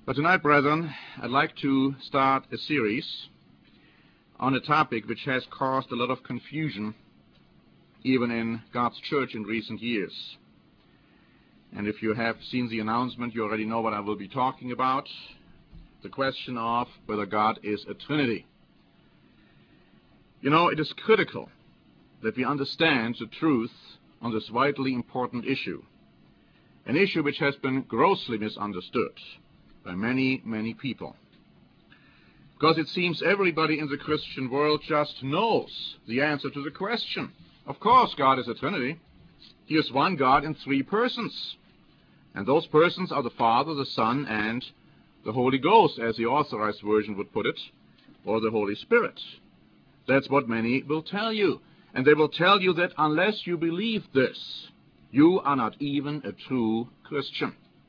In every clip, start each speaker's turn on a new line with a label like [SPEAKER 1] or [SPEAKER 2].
[SPEAKER 1] But tonight, brethren, I'd like to start a series on a topic which has caused a lot of confusion even in God's church in recent years. And if you have seen the announcement, you already know what I will be talking about, the question of whether God is a Trinity. You know, it is critical that we understand the truth on this vitally important issue, an issue which has been grossly misunderstood by many, many people. Because it seems everybody in the Christian world just knows the answer to the question. Of course, God is a Trinity. He is one God in three persons. And those persons are the Father, the Son, and the Holy Ghost, as the Authorized Version would put it, or the Holy Spirit. That's what many will tell you. And they will tell you that unless you believe this, you are not even a true Christian.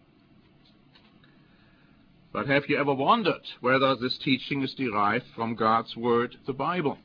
[SPEAKER 1] But have you ever wondered whether this teaching is derived from God's Word, the Bible?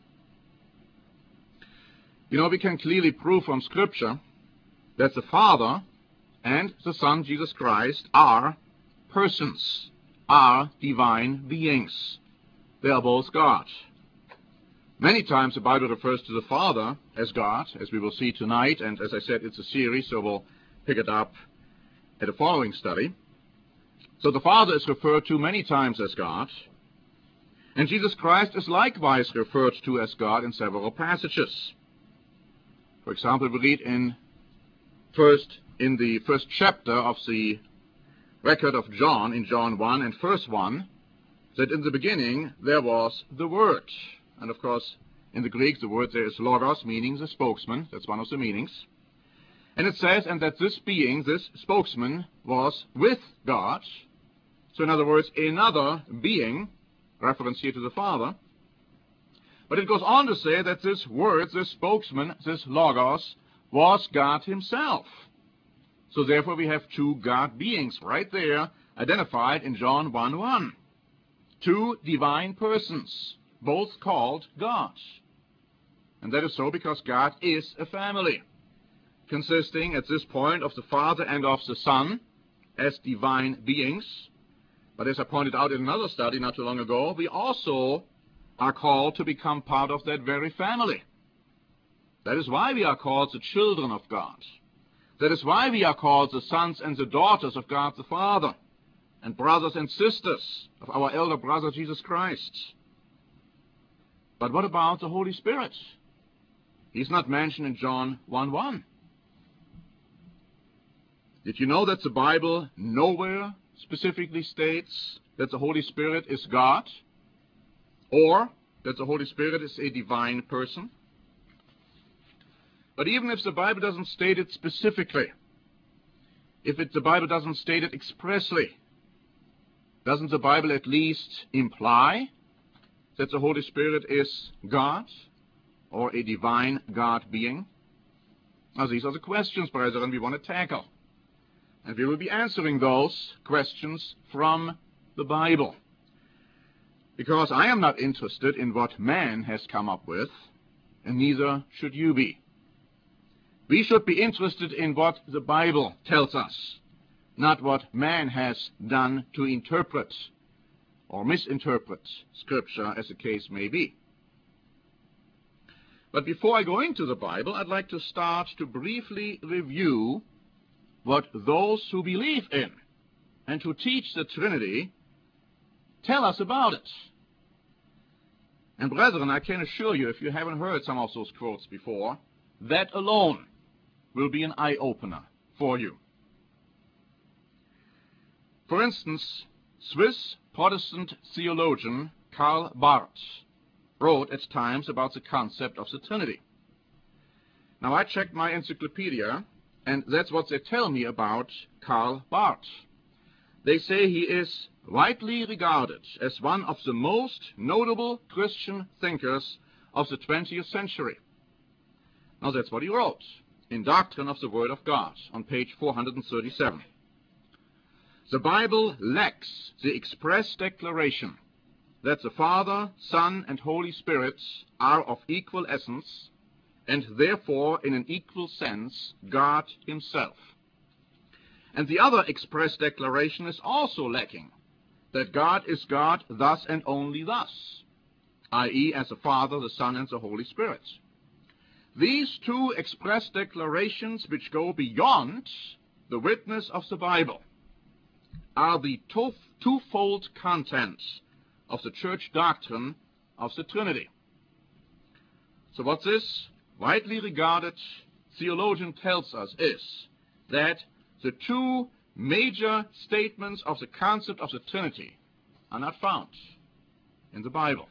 [SPEAKER 1] You know, we can clearly prove from Scripture that the Father and the Son, Jesus Christ, are persons, are divine beings. They are both God. Many times the Bible refers to the Father as God, as we will see tonight, and as I said, it's a series, so we'll pick it up at a following study. So the Father is referred to many times as God, and Jesus Christ is likewise referred to as God in several passages. For example, we read in the first chapter of the record of John, in John 1 and verse 1, that in the beginning there was the Word. And of course, in the Greek, the word there is logos, meaning the spokesman. That's one of the meanings. And it says, and that this being, this spokesman, was with God. So in other words, another being, reference here to the Father. But it goes on to say that this word, this spokesman, this logos, was God himself. So therefore we have two God beings right there, identified in John 1:1. Two divine persons, both called God. And that is so because God is a family, consisting at this point of the Father and of the Son as divine beings. But as I pointed out in another study not too long ago, we also are called to become part of that very family. That is why we are called the children of God. That is why we are called the sons and the daughters of God the Father, and brothers and sisters of our elder brother Jesus Christ. But what about the Holy Spirit? He's not mentioned in John 1:1. Did you know that the Bible nowhere specifically states that the Holy Spirit is God, or that the Holy Spirit is a divine person? But even if the Bible doesn't state it specifically, the Bible doesn't state it expressly, doesn't the Bible at least imply that the Holy Spirit is God, or a divine God being? Now, these are the questions, brethren, we want to tackle. And we will be answering those questions from the Bible. Because I am not interested in what man has come up with, and neither should you be. We should be interested in what the Bible tells us, not what man has done to interpret or misinterpret Scripture, as the case may be. But before I go into the Bible, I'd like to start to briefly review what those who believe in and who teach the Trinity tell us about it. And brethren, I can assure you, if you haven't heard some of those quotes before, that alone will be an eye-opener for you. For instance, Swiss Protestant theologian Karl Barth wrote at times about the concept of the Trinity. Now, I checked my encyclopedia, and that's what they tell me about Karl Barth. They say he is widely regarded as one of the most notable Christian thinkers of the 20th century. Now, that's what he wrote in Doctrine of the Word of God on page 437. The Bible lacks the express declaration that the Father, Son, and Holy Spirit are of equal essence, and therefore in an equal sense God himself. And the other express declaration is also lacking, that God is God thus and only thus, i.e., as the Father, the Son, and the Holy Spirit. These two express declarations, which go beyond the witness of the Bible, are the twofold contents of the church doctrine of the Trinity. So what this widely regarded theologian tells us is that the two major statements of the concept of the Trinity are not found in the Bible.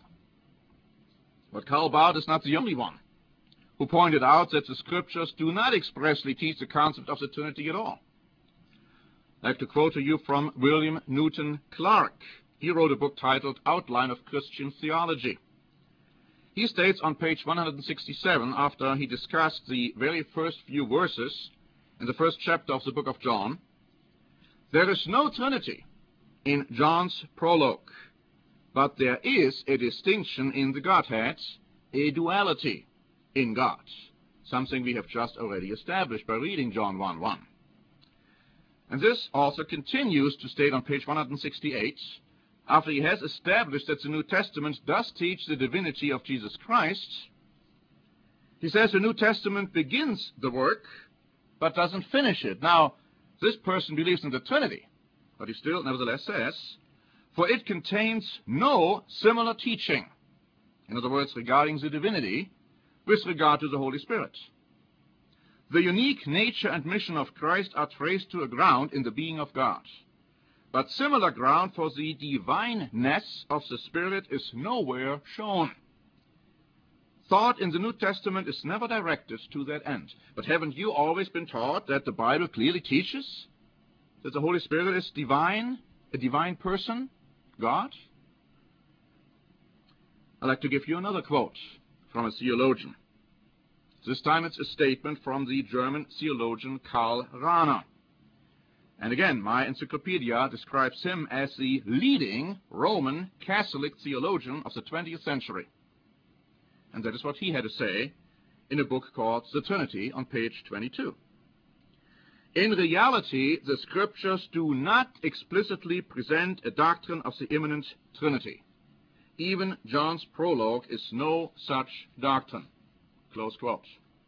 [SPEAKER 1] But Karl Barth is not the only one who pointed out that the Scriptures do not expressly teach the concept of the Trinity at all. I'd like to quote to you from William Newton Clark. He wrote a book titled Outline of Christian Theology. He states on page 167, after he discussed the very first few verses in the first chapter of the book of John, "There is no Trinity in John's prologue, but there is a distinction in the Godhead, a duality in God," something we have just already established by reading John 1:1. And this author continues to state on page 168, after he has established that the New Testament does teach the divinity of Jesus Christ, he says the New Testament begins the work, but doesn't finish it. Now, this person believes in the Trinity, but he still nevertheless says, "For it contains no similar teaching," in other words, regarding the divinity, with regard to the Holy Spirit. The unique nature and mission of Christ are traced to a ground in the being of God. But similar ground for the divineness of the Spirit is nowhere shown. Thought in the New Testament is never directed to that end. But haven't you always been taught that the Bible clearly teaches that the Holy Spirit is divine, a divine person, God? I'd like to give you another quote from a theologian. This time it's a statement from the German theologian Karl Rahner. And again, my encyclopedia describes him as the leading Roman Catholic theologian of the 20th century. And that is what he had to say in a book called The Trinity on page 22. "In reality, the Scriptures do not explicitly present a doctrine of the immanent Trinity. Even John's prologue is no such doctrine." Close quote.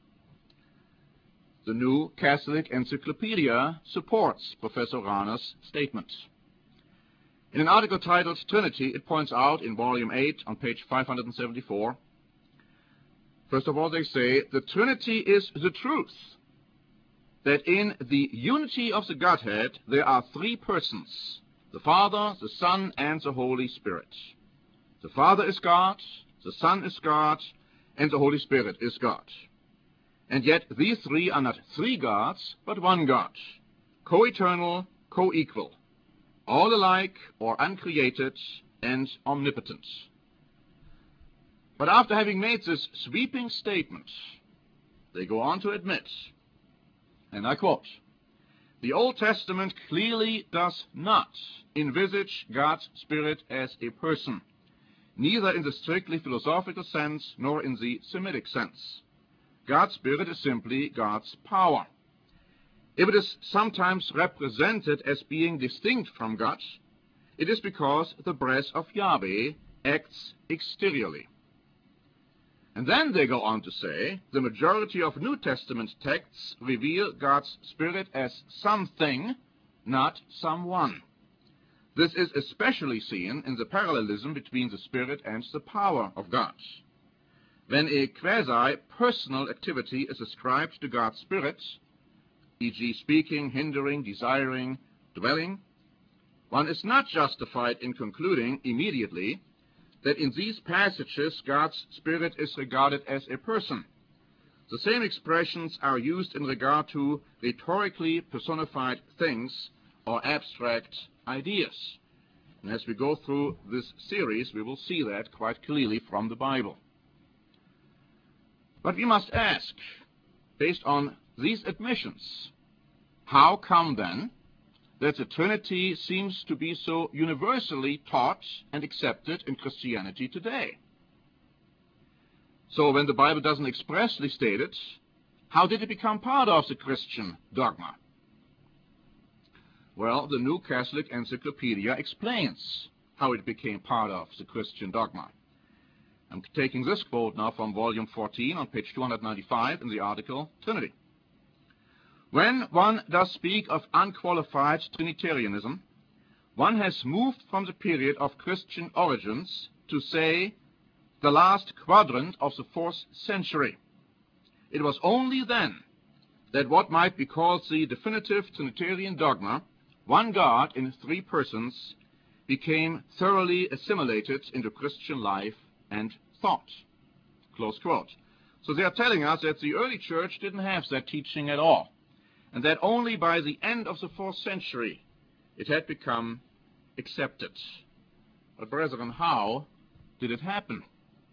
[SPEAKER 1] The New Catholic Encyclopedia supports Professor Rahner's statement. In an article titled Trinity, it points out in volume 8 on page 574, first of all, they say, "The Trinity is the truth, that in the unity of the Godhead there are three persons, the Father, the Son, and the Holy Spirit. The Father is God, the Son is God, and the Holy Spirit is God. And yet these three are not three gods, but one God, co-eternal, co-equal, all alike or uncreated and omnipotent." But after having made this sweeping statement, they go on to admit, and I quote, "The Old Testament clearly does not envisage God's Spirit as a person, neither in the strictly philosophical sense nor in the Semitic sense. God's Spirit is simply God's power. If it is sometimes represented as being distinct from God, it is because the breath of Yahweh acts exteriorly." And then they go on to say, the majority of New Testament texts reveal God's Spirit as something, not someone. This is especially seen in the parallelism between the Spirit and the power of God. When a quasi-personal activity is ascribed to God's Spirit, e.g. speaking, hindering, desiring, dwelling, one is not justified in concluding immediately that in these passages God's Spirit is regarded as a person. The same expressions are used in regard to rhetorically personified things or abstract ideas. And as we go through this series, we will see that quite clearly from the Bible. But we must ask, based on these admissions, how come then that the Trinity seems to be so universally taught and accepted in Christianity today? So when the Bible doesn't expressly state it, how did it become part of the Christian dogma? Well, the New Catholic Encyclopedia explains how it became part of the Christian dogma. I'm taking this quote now from volume 14 on page 295 in the article Trinity. When one does speak of unqualified Trinitarianism, one has moved from the period of Christian origins to, say, the last quadrant of the 4th century. It was only then that what might be called the definitive Trinitarian dogma, one God in 3 persons, became thoroughly assimilated into Christian life and thought. Close quote. So they are telling us that the early church didn't have that teaching at all, and that only by the end of the 4th century it had become accepted. But brethren, how did it happen?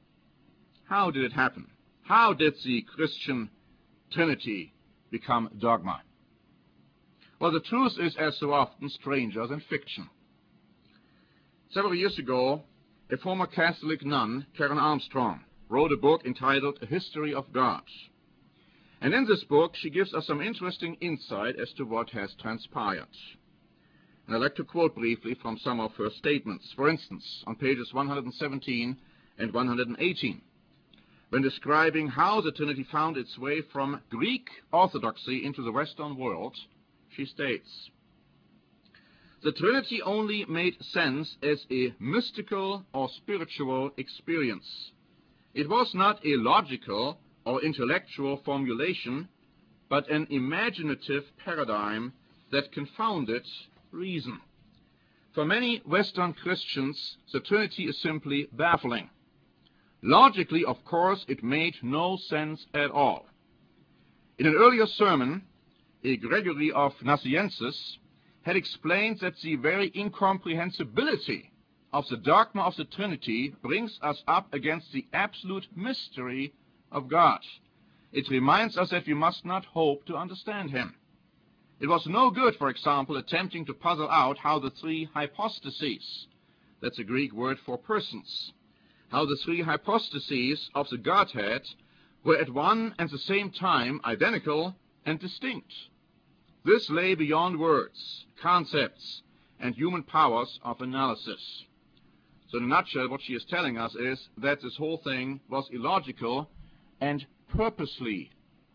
[SPEAKER 1] How did it happen? How did the Christian Trinity become dogma? Well, the truth is, as so often, stranger than fiction. Several years ago, a former Catholic nun, Karen Armstrong, wrote a book entitled A History of God. And in this book, she gives us some interesting insight as to what has transpired. And I'd like to quote briefly from some of her statements. For instance, on pages 117 and 118, when describing how the Trinity found its way from Greek orthodoxy into the Western world, she states, "The Trinity only made sense as a mystical or spiritual experience. It was not a logical or intellectual formulation, but an imaginative paradigm that confounded reason. For many Western Christians, the Trinity is simply baffling. Logically, of course, it made no sense at all. In an earlier sermon, a Gregory of Nazianzus had explained that the very incomprehensibility of the dogma of the Trinity brings us up against the absolute mystery of God. It reminds us that we must not hope to understand him. It was no good, for example, attempting to puzzle out how the 3 hypostases, that's a Greek word for persons, how the 3 hypostases of the Godhead were at one and the same time identical and distinct. This lay beyond words, concepts, and human powers of analysis." So in a nutshell, what she is telling us is that this whole thing was illogical and purposefully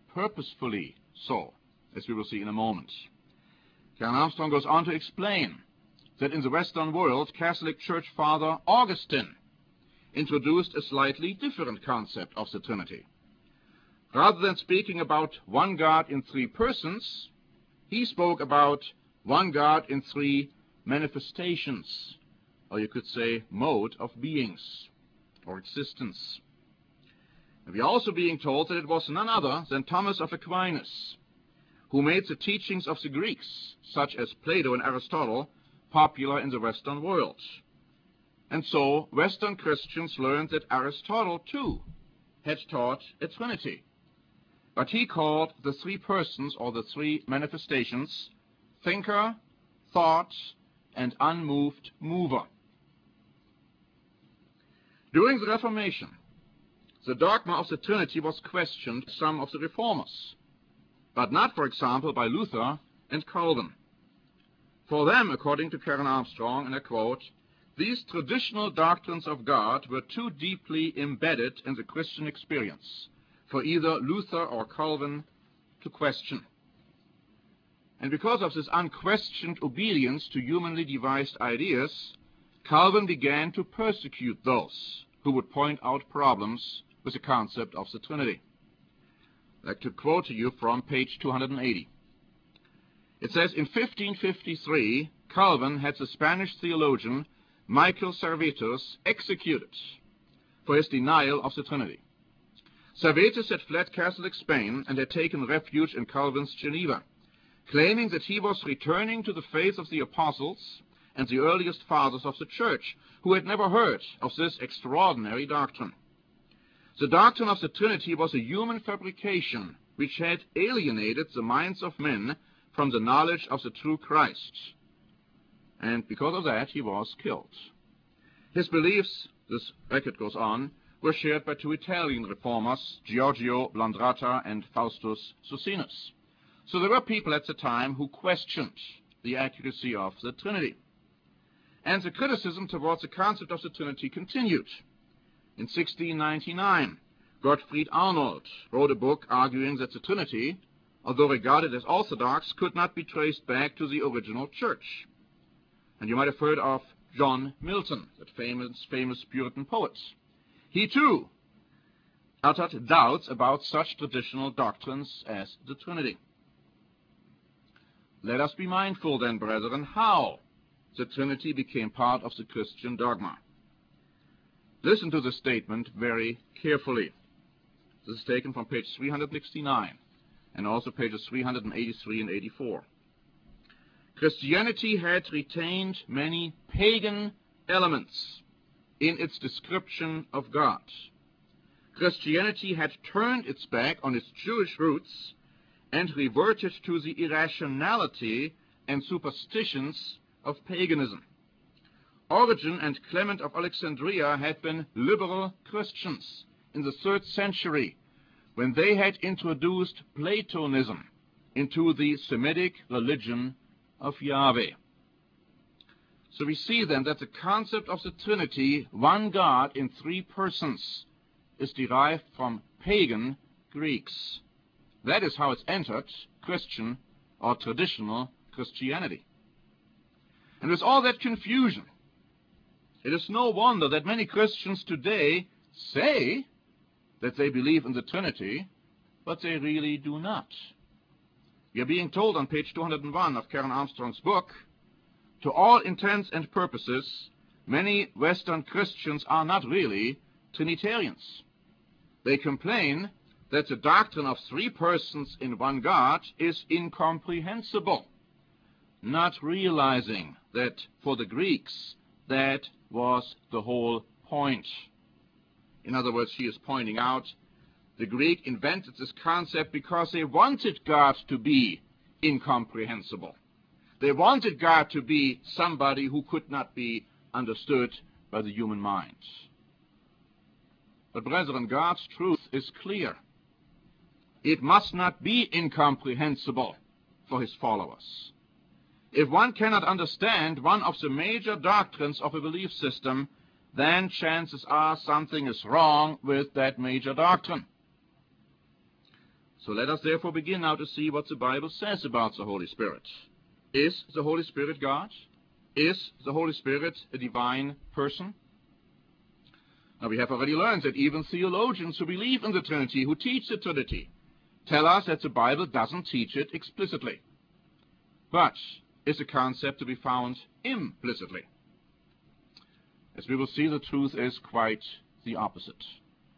[SPEAKER 1] so, as we will see in a moment. Karen Armstrong goes on to explain that in the Western world, Catholic Church Father Augustine introduced a slightly different concept of the Trinity. Rather than speaking about one God in 3 persons, he spoke about one God in 3 manifestations, or you could say mode of beings or existence. And we are also being told that it was none other than Thomas of Aquinas who made the teachings of the Greeks, such as Plato and Aristotle, popular in the Western world. And so Western Christians learned that Aristotle, too, had taught a Trinity. But he called the 3 persons, or the 3 manifestations, thinker, thought, and unmoved mover. During the Reformation, the dogma of the Trinity was questioned by some of the reformers, but not, for example, by Luther and Calvin. For them, according to Karen Armstrong, and I quote, "These traditional doctrines of God were too deeply embedded in the Christian experience for either Luther or Calvin to question." And because of this unquestioned obedience to humanly devised ideas, Calvin began to persecute those who would point out problems with the concept of the Trinity. I'd like to quote to you from page 280. It says, "In 1553, Calvin had the Spanish theologian Michael Servetus executed for his denial of the Trinity. Servetus had fled Catholic Spain and had taken refuge in Calvin's Geneva, claiming that he was returning to the faith of the apostles and the earliest fathers of the Church, who had never heard of this extraordinary doctrine. The doctrine of the Trinity was a human fabrication which had alienated the minds of men from the knowledge of the true Christ. And because of that, he was killed. His beliefs," this record goes on, "were shared by 2 Italian reformers, Giorgio Blandrata and Faustus Socinus. So there were people at the time who questioned the accuracy of the Trinity. And the criticism towards the concept of the Trinity continued. In 1699, Gottfried Arnold wrote a book arguing that the Trinity, although regarded as orthodox, could not be traced back to the original church. And you might have heard of John Milton, that famous Puritan poet. He too uttered doubts about such traditional doctrines as the Trinity. Let us be mindful then, brethren, how the Trinity became part of the Christian dogma. Listen to the statement very carefully. This is taken from page 369 and also pages 383 and 84. Christianity had retained many pagan elements in its description of God. Christianity had turned its back on its Jewish roots and reverted to the irrationality and superstitions of paganism. Origen and Clement of Alexandria had been liberal Christians in the 3rd century when they had introduced Platonism into the Semitic religion of Yahweh. So we see then that the concept of the Trinity, one God in 3 persons, is derived from pagan Greeks. That is how it's entered Christian or traditional Christianity. And with all that confusion, it is no wonder that many Christians today say that they believe in the Trinity, but they really do not. We are being told on page 201 of Karen Armstrong's book, to all intents and purposes, many Western Christians are not really Trinitarians. They complain that the doctrine of 3 persons in one God is incomprehensible, not realizing that for the Greeks that was the whole point. In other words, she is pointing out the Greek invented this concept because they wanted God to be incomprehensible. They wanted God to be somebody who could not be understood by the human mind. But brethren, God's truth is clear. It must not be incomprehensible for his followers. If one cannot understand one of the major doctrines of a belief system, then chances are something is wrong with that major doctrine. So let us therefore begin now to see what the Bible says about the Holy Spirit. Is the Holy Spirit God? Is the Holy Spirit a divine person? Now we have already learned that even theologians who believe in the Trinity, who teach the Trinity, tell us that the Bible doesn't teach it explicitly, but is a concept to be found implicitly. As we will see, the truth is quite the opposite.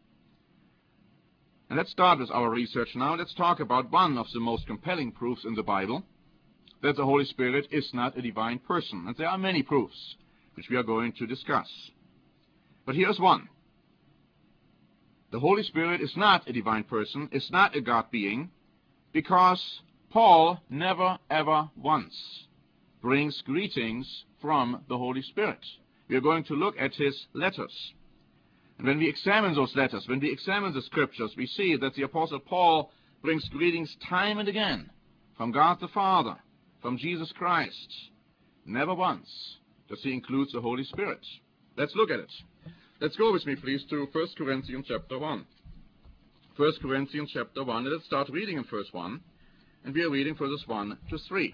[SPEAKER 1] And let's start with our research now. Let's talk about one of the most compelling proofs in the Bible, that the Holy Spirit is not a divine person. And there are many proofs, which we are going to discuss. But here's one. The Holy Spirit is not a divine person, is not a God being, because Paul never ever once brings greetings from the Holy Spirit. We are going to look at his letters. And when we examine those letters, when we examine the scriptures, we see that the Apostle Paul brings greetings time and again from God the Father, from Jesus Christ. Never once does he include the Holy Spirit. Let's look at it. Let's go with me, please, to 1 Corinthians chapter 1. 1 Corinthians chapter 1, and let's start reading in verse 1, and we are reading verses 1 to 3.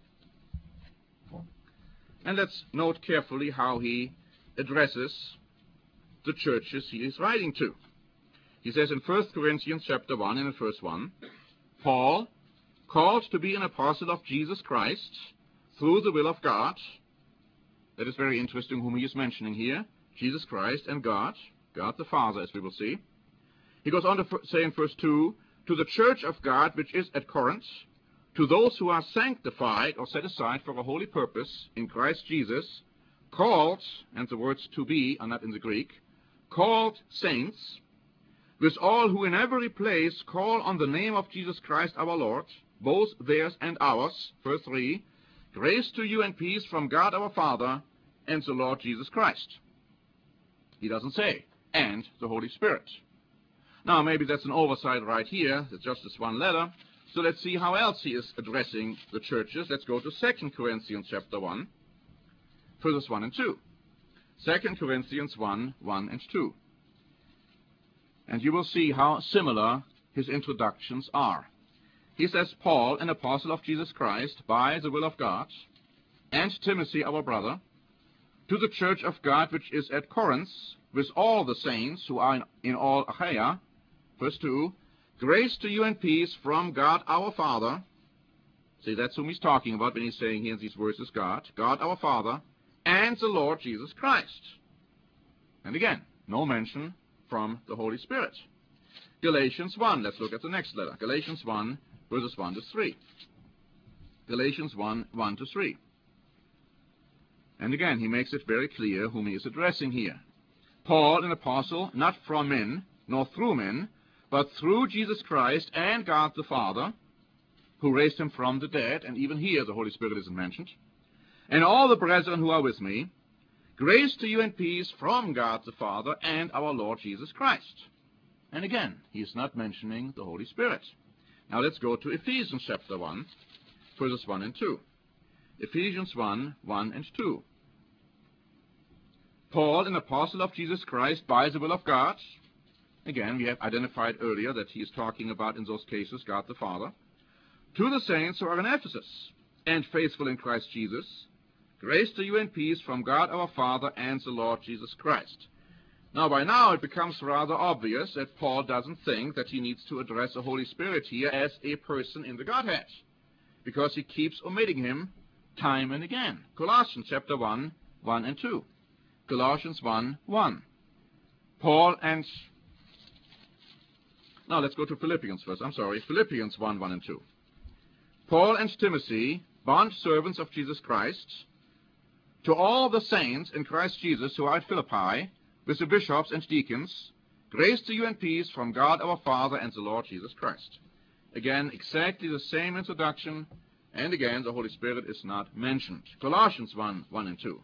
[SPEAKER 1] And let's note carefully how he addresses the churches he is writing to. He says in 1 Corinthians chapter 1 and in verse 1, Paul, called to be an apostle of Jesus Christ, through the will of God. That is very interesting whom he is mentioning here. Jesus Christ and God, God the Father, as we will see. He goes on to say in verse 2, to the church of God which is at Corinth, to those who are sanctified or set aside for a holy purpose in Christ Jesus, called, and the words to be are not in the Greek, called saints, with all who in every place call on the name of Jesus Christ our Lord, both theirs and ours. Verse 3, grace to you and peace from God our Father and the Lord Jesus Christ. He doesn't say, and the Holy Spirit. Now, maybe that's an oversight right here. It's just this one letter. So let's see how else he is addressing the churches. Let's go to 2 Corinthians chapter 1, verses 1 and 2. 2 Corinthians 1, 1 and 2. And you will see how similar his introductions are. He says, Paul, an apostle of Jesus Christ, by the will of God, and Timothy, our brother, to the church of God which is at Corinth, with all the saints who are in all Achaia, verse 2, grace to you and peace from God our Father. See, that's whom he's talking about when he's saying here in these verses, God our Father, and the Lord Jesus Christ. And again, no mention from the Holy Spirit. Galatians 1, let's look at the next letter. Galatians 1, verses 1 to 3. Galatians 1, 1 to 3. And again, he makes it very clear whom he is addressing here. Paul, an apostle, not from men, nor through men, but through Jesus Christ and God the Father, who raised him from the dead, and even here the Holy Spirit isn't mentioned, and all the brethren who are with me, grace to you and peace from God the Father and our Lord Jesus Christ. And again, he is not mentioning the Holy Spirit. Now let's go to Ephesians chapter 1, verses 1 and 2. Ephesians 1, 1 and 2. Paul, an apostle of Jesus Christ by the will of God. Again, we have identified earlier that he is talking about, in those cases, God the Father. To the saints who are in Ephesus, and faithful in Christ Jesus, grace to you and peace from God our Father and the Lord Jesus Christ. Now, by now, it becomes rather obvious that Paul doesn't think that he needs to address the Holy Spirit here as a person in the Godhead, because he keeps omitting him time and again. Colossians chapter 1, 1 and 2. Colossians 1, 1. Paul and... Now, let's go to Philippians first. Philippians 1, 1 and 2. Paul and Timothy, bond servants of Jesus Christ, to all the saints in Christ Jesus who are at Philippi, with the bishops and deacons, grace to you and peace from God our Father and the Lord Jesus Christ. Again, exactly the same introduction, and again, the Holy Spirit is not mentioned. Colossians 1, 1 and 2.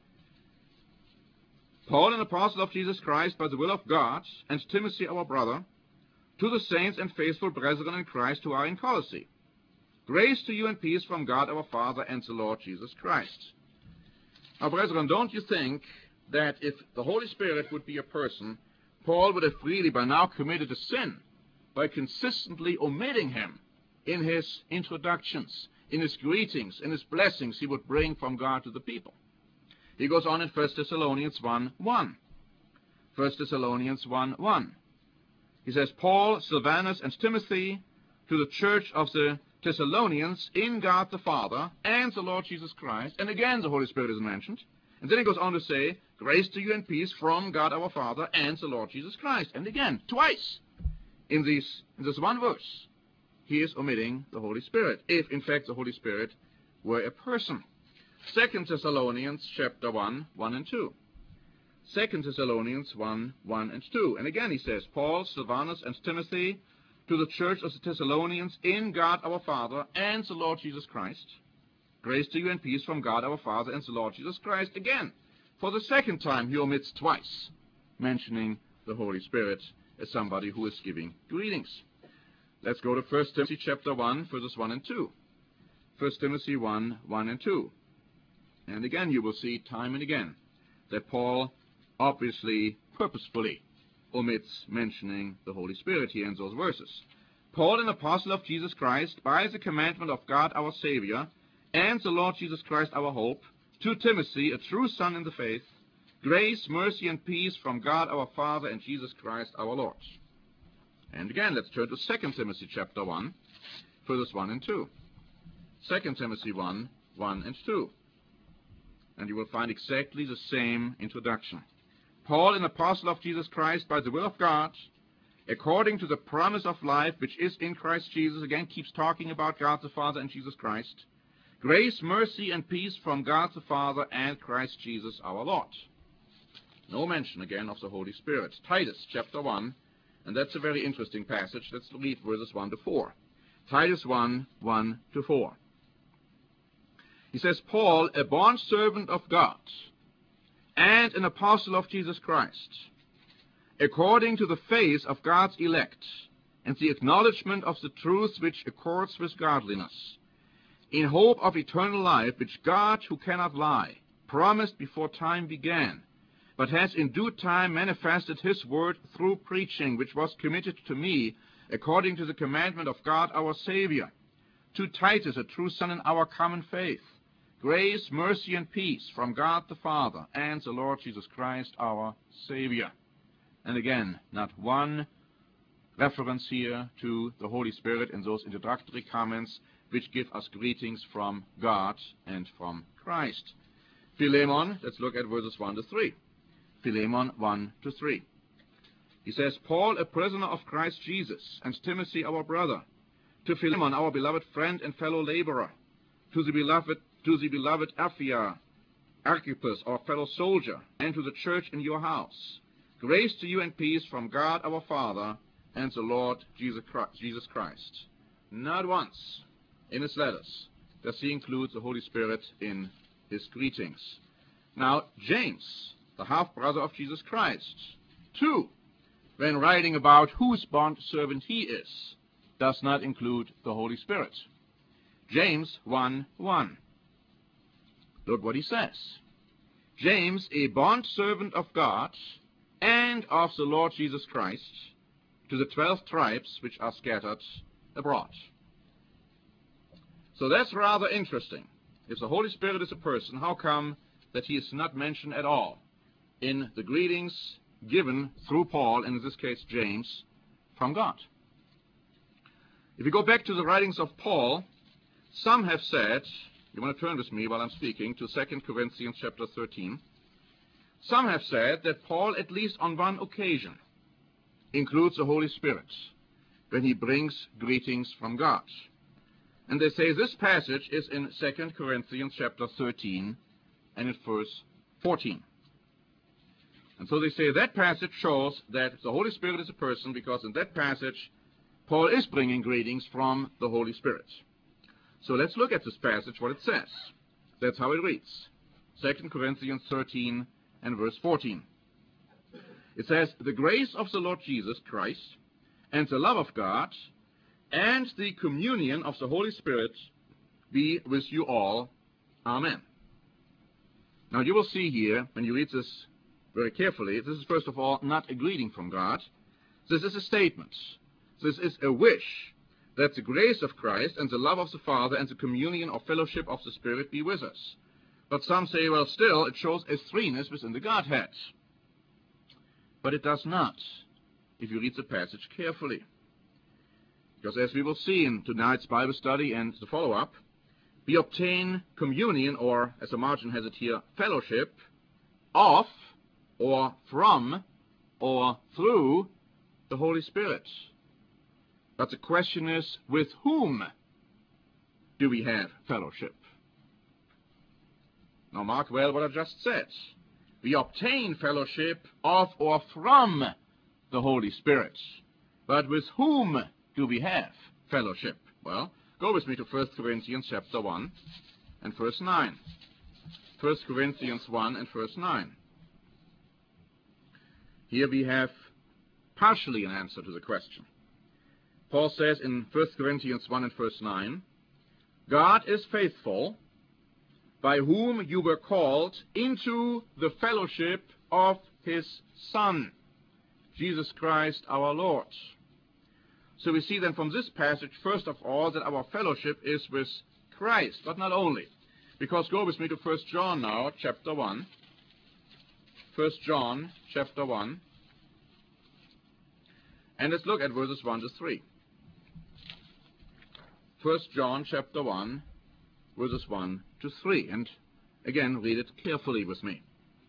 [SPEAKER 1] Paul, an apostle of Jesus Christ by the will of God, and Timothy our brother, to the saints and faithful brethren in Christ who are in Colossae. Grace to you and peace from God our Father and the Lord Jesus Christ. Now, brethren, don't you think that if the Holy Spirit would be a person, Paul would have really by now committed a sin by consistently omitting him in his introductions, in his greetings, in his blessings he would bring from God to the people? He goes on in 1 Thessalonians 1, 1. 1 Thessalonians 1, 1. He says, Paul, Silvanus, and Timothy, to the church of the Thessalonians in God the Father and the Lord Jesus Christ. And again, the Holy Spirit is mentioned. And then he goes on to say, grace to you and peace from God our Father and the Lord Jesus Christ. And again, twice in this one verse, he is omitting the Holy Spirit, if in fact the Holy Spirit were a person. 2 Thessalonians chapter 1, 1 and 2. 2 Thessalonians 1, 1 and 2. And again he says, Paul, Silvanus, and Timothy, to the church of the Thessalonians in God our Father and the Lord Jesus Christ. Grace to you and peace from God our Father and the Lord Jesus Christ. Again, for the second time, he omits twice, mentioning the Holy Spirit as somebody who is giving greetings. Let's go to 1 Timothy chapter 1, verses 1 and 2. 1 Timothy 1, 1 and 2. And again, you will see time and again that Paul obviously, purposefully, omits mentioning the Holy Spirit here in those verses. Paul, an apostle of Jesus Christ, by the commandment of God our Savior, and the Lord Jesus Christ our hope, to Timothy, a true son in the faith, grace, mercy, and peace from God our Father and Jesus Christ our Lord. And again, let's turn to 2 Timothy chapter 1, verses 1 and 2. 2 Timothy 1, 1 and 2. And you will find exactly the same introduction. Paul, an apostle of Jesus Christ by the will of God, according to the promise of life which is in Christ Jesus, again keeps talking about God the Father and Jesus Christ, grace, mercy, and peace from God the Father and Christ Jesus our Lord. No mention again of the Holy Spirit. Titus chapter 1, and that's a very interesting passage. Let's read verses 1 to 4. Titus 1, 1 to 4. He says, Paul, a bondservant of God, and an apostle of Jesus Christ, according to the faith of God's elect, and the acknowledgement of the truth which accords with godliness, in hope of eternal life, which God, who cannot lie, promised before time began, but has in due time manifested his word through preaching, which was committed to me according to the commandment of God our Savior, to Titus, a true son in our common faith. Grace, mercy, and peace from God the Father and the Lord Jesus Christ our Savior. And again, not one reference here to the Holy Spirit in those introductory comments which give us greetings from God and from Christ. Philemon, let's look at verses 1 to 3. Philemon 1 to 3. He says, Paul, a prisoner of Christ Jesus, and Timothy, our brother, to Philemon, our beloved friend and fellow laborer, to the beloved Apphia, Archippus, our fellow soldier, and to the church in your house. Grace to you and peace from God our Father and the Lord Jesus Christ. Not once in his letters does he include the Holy Spirit in his greetings. Now, James, the half-brother of Jesus Christ, too, when writing about whose bond servant he is, does not include the Holy Spirit. James 1:1. Look what he says. James, a bondservant of God and of the Lord Jesus Christ, to the 12 tribes which are scattered abroad. So that's rather interesting. If the Holy Spirit is a person, how come that he is not mentioned at all in the greetings given through Paul, and in this case James, from God? If you go back to the writings of Paul, some have said, you want to turn with me while I'm speaking to 2 Corinthians chapter 13, some have said that Paul, at least on one occasion, includes the Holy Spirit when he brings greetings from God. And they say this passage is in 2 Corinthians chapter 13 and in verse 14. And so they say that passage shows that the Holy Spirit is a person, because in that passage Paul is bringing greetings from the Holy Spirit. So let's look at this passage, what it says. That's how it reads. 2 Corinthians 13 and verse 14. It says, the grace of the Lord Jesus Christ and the love of God and the communion of the Holy Spirit be with you all. Amen. Now you will see here, when you read this very carefully, this is first of all not a greeting from God. This is a statement. This is a wish that the grace of Christ and the love of the Father and the communion or fellowship of the Spirit be with us. But some say, well, still, it shows a threeness within the Godhead. But it does not, if you read the passage carefully. Because as we will see in tonight's Bible study and the follow-up, we obtain communion, or as the margin has it here, fellowship, of, or from, or through the Holy Spirit. But the question is, with whom do we have fellowship? Now mark well what I just said. We obtain fellowship of or from the Holy Spirit. But with whom do we have fellowship? Well, go with me to 1 Corinthians chapter 1 and verse 9. 1 Corinthians 1 and verse 9. Here we have partially an answer to the question. Paul says in 1 Corinthians 1 and verse 9, God is faithful, by whom you were called into the fellowship of his Son, Jesus Christ our Lord. So we see then from this passage, first of all, that our fellowship is with Christ, but not only. Because go with me to 1 John now, chapter 1. 1 John, chapter 1. And let's look at verses 1 to 3. 1 John, chapter 1, verses 1 to 3. And again, read it carefully with me.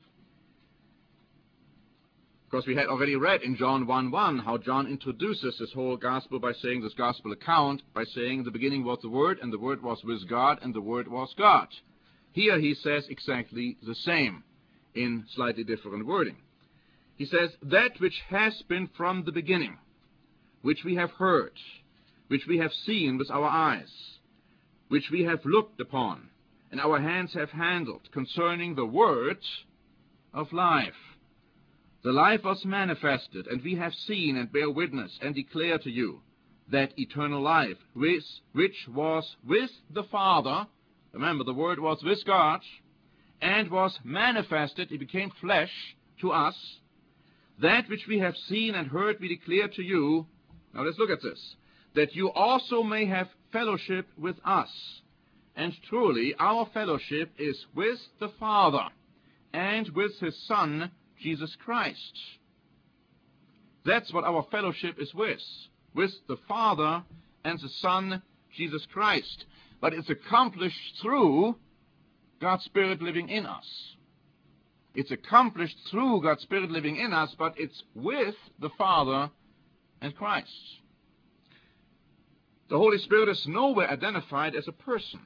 [SPEAKER 1] Because we had already read in John 1:1 how John introduces this whole gospel by saying, this gospel account, by saying the beginning was the Word, and the Word was with God, and the Word was God. Here he says exactly the same, in slightly different wording. He says, that which has been from the beginning, which we have heard, which we have seen with our eyes, which we have looked upon, and our hands have handled, concerning the word of life. The life was manifested, and we have seen and bear witness and declare to you that eternal life, which was with the Father. Remember, the Word was with God, and was manifested, it became flesh to us. That which we have seen and heard we declare to you. Now let's look at this. That you also may have fellowship with us. And truly, our fellowship is with the Father and with His Son, Jesus Christ. That's what our fellowship is with the Father and the Son, Jesus Christ. But it's accomplished through God's Spirit living in us. It's accomplished through God's Spirit living in us, but it's with the Father and Christ. The Holy Spirit is nowhere identified as a person.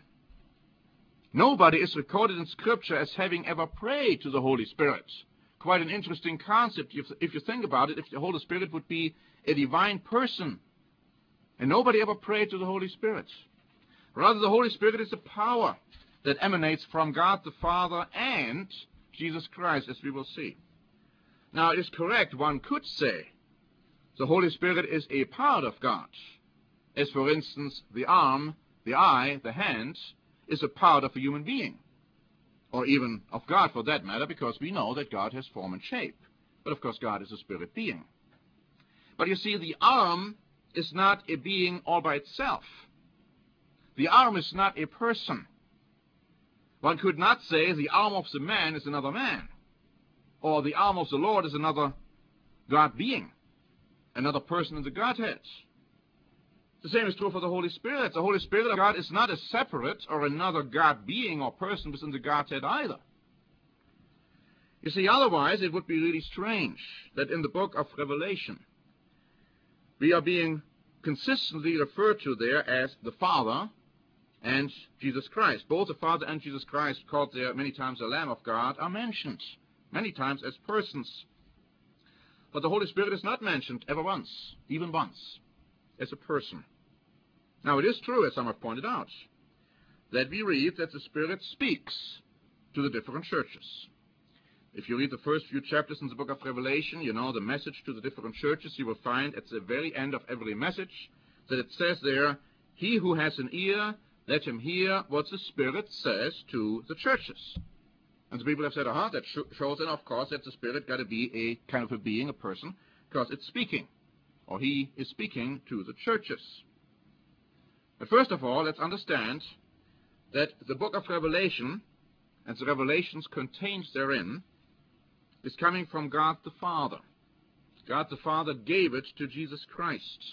[SPEAKER 1] Nobody is recorded in Scripture as having ever prayed to the Holy Spirit. Quite an interesting concept if you think about it, if the Holy Spirit would be a divine person. And nobody ever prayed to the Holy Spirit. Rather, the Holy Spirit is a power that emanates from God the Father and Jesus Christ, as we will see. Now, it is correct, one could say, the Holy Spirit is a part of God. As, for instance, the arm, the eye, the hand, is a part of a human being. Or even of God, for that matter, because we know that God has form and shape. But, of course, God is a spirit being. But you see, the arm is not a being all by itself. The arm is not a person. One could not say the arm of the man is another man, or the arm of the Lord is another God being, another person in the Godhead. The same is true for the Holy Spirit. The Holy Spirit of God is not a separate or another God being or person within the Godhead either. You see, otherwise it would be really strange that in the book of Revelation we are being consistently referred to there as the Father and Jesus Christ. Both the Father and Jesus Christ, called there many times the Lamb of God, are mentioned many times as persons. But the Holy Spirit is not mentioned ever once, even once, as a person. Now it is true, as some have pointed out, that we read that the Spirit speaks to the different churches. If you read the first few chapters in the book of Revelation, you know the message to the different churches, you will find at the very end of every message that it says there, "He who has an ear, let him hear what the Spirit says to the churches." And the people have said, that shows then, of course, that the Spirit got to be a kind of a being, a person, because it's speaking, or He is speaking to the churches. But first of all, let's understand that the book of Revelation, and the revelations contained therein, is coming from God the Father. God the Father gave it to Jesus Christ.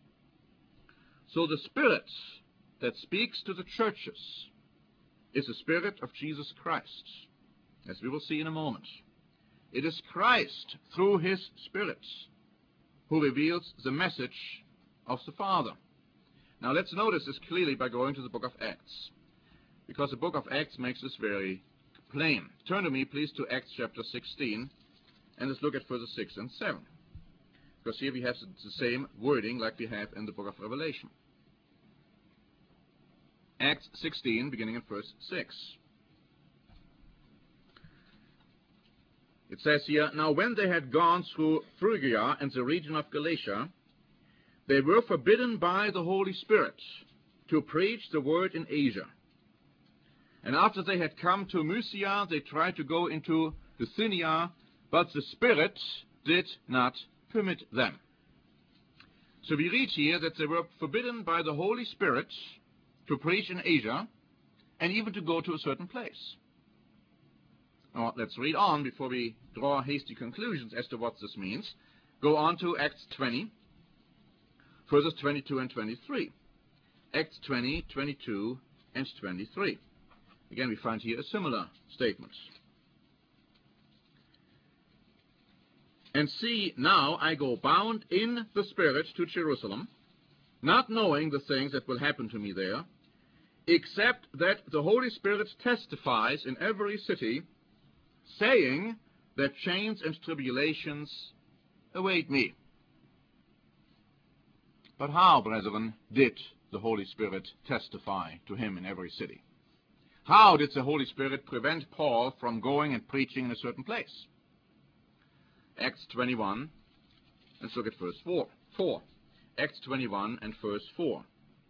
[SPEAKER 1] So the Spirit that speaks to the churches is the Spirit of Jesus Christ, as we will see in a moment. It is Christ, through His Spirit, who reveals the message of the Father. Now let's notice this clearly by going to the book of Acts, because the book of Acts makes this very plain. Turn to me, please, to Acts chapter 16, and let's look at verses 6 and 7. Because here we have the same wording like we have in the book of Revelation. Acts 16, beginning in verse 6. It says here, "Now when they had gone through Phrygia and the region of Galatia, they were forbidden by the Holy Spirit to preach the word in Asia. And after they had come to Mysia, they tried to go into Bithynia, but the Spirit did not permit them." So we read here that they were forbidden by the Holy Spirit to preach in Asia, and even to go to a certain place. Now, let's read on before we draw hasty conclusions as to what this means. Go on to Acts 20, verses 22 and 23. Acts 20, 22, and 23. Again, we find here a similar statement. "And see, now I go bound in the Spirit to Jerusalem, not knowing the things that will happen to me there, except that the Holy Spirit testifies in every city, saying that chains and tribulations await me." But how, brethren, did the Holy Spirit testify to him in every city? How did the Holy Spirit prevent Paul from going and preaching in a certain place? Acts 21, let's look at verse 4. Acts 21 and verse 4.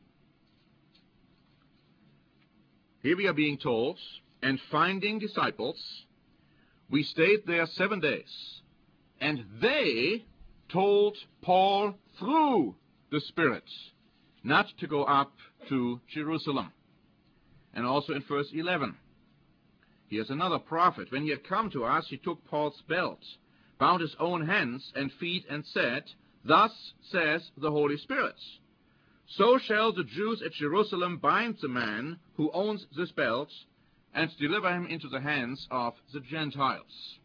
[SPEAKER 1] Here we are being told, and finding disciples, we stayed there 7 days, and they told Paul through the Spirit not to go up to Jerusalem. And also in verse 11, here's another prophet. When he had come to us, he took Paul's belt, bound his own hands and feet, and said, "Thus says the Holy Spirit, so shall the Jews at Jerusalem bind the man who owns this belt and deliver him into the hands of the Gentiles."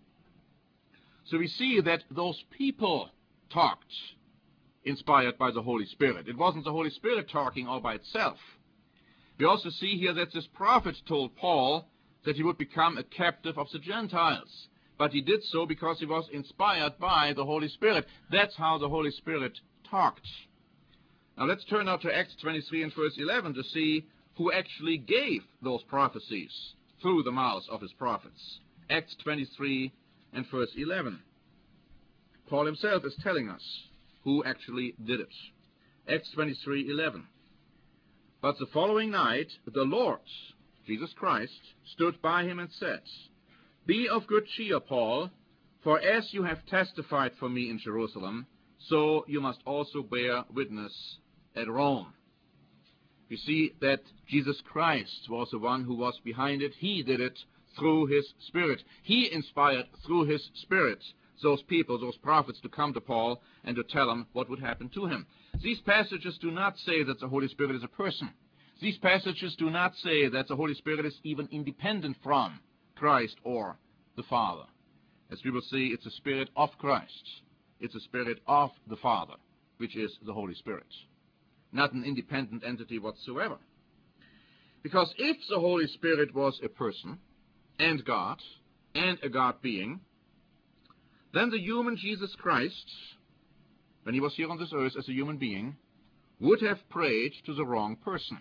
[SPEAKER 1] So we see that those people talked inspired by the Holy Spirit. It wasn't the Holy Spirit talking all by itself. We also see here that this prophet told Paul that he would become a captive of the Gentiles. But he did so because he was inspired by the Holy Spirit. That's how the Holy Spirit talked. Now let's turn now to Acts 23 and verse 11 to see who actually gave those prophecies through the mouths of his prophets. Acts 23 and verse 11. Paul himself is telling us who actually did it. Acts 23:11. But the following night the Lord, Jesus Christ, stood by him and said, "Be of good cheer, Paul, for as you have testified for me in Jerusalem, so you must also bear witness at Rome." You see that Jesus Christ was the one who was behind it. He did it through his Spirit. He inspired through his Spirit those people, those prophets, to come to Paul and to tell him what would happen to him. These passages do not say that the Holy Spirit is a person. These passages do not say that the Holy Spirit is even independent from Christ or the Father. As we will see, it's a Spirit of Christ. It's a Spirit of the Father, which is the Holy Spirit. Not an independent entity whatsoever. Because if the Holy Spirit was a person and God and a God being, then the human Jesus Christ, when he was here on this earth as a human being, would have prayed to the wrong person.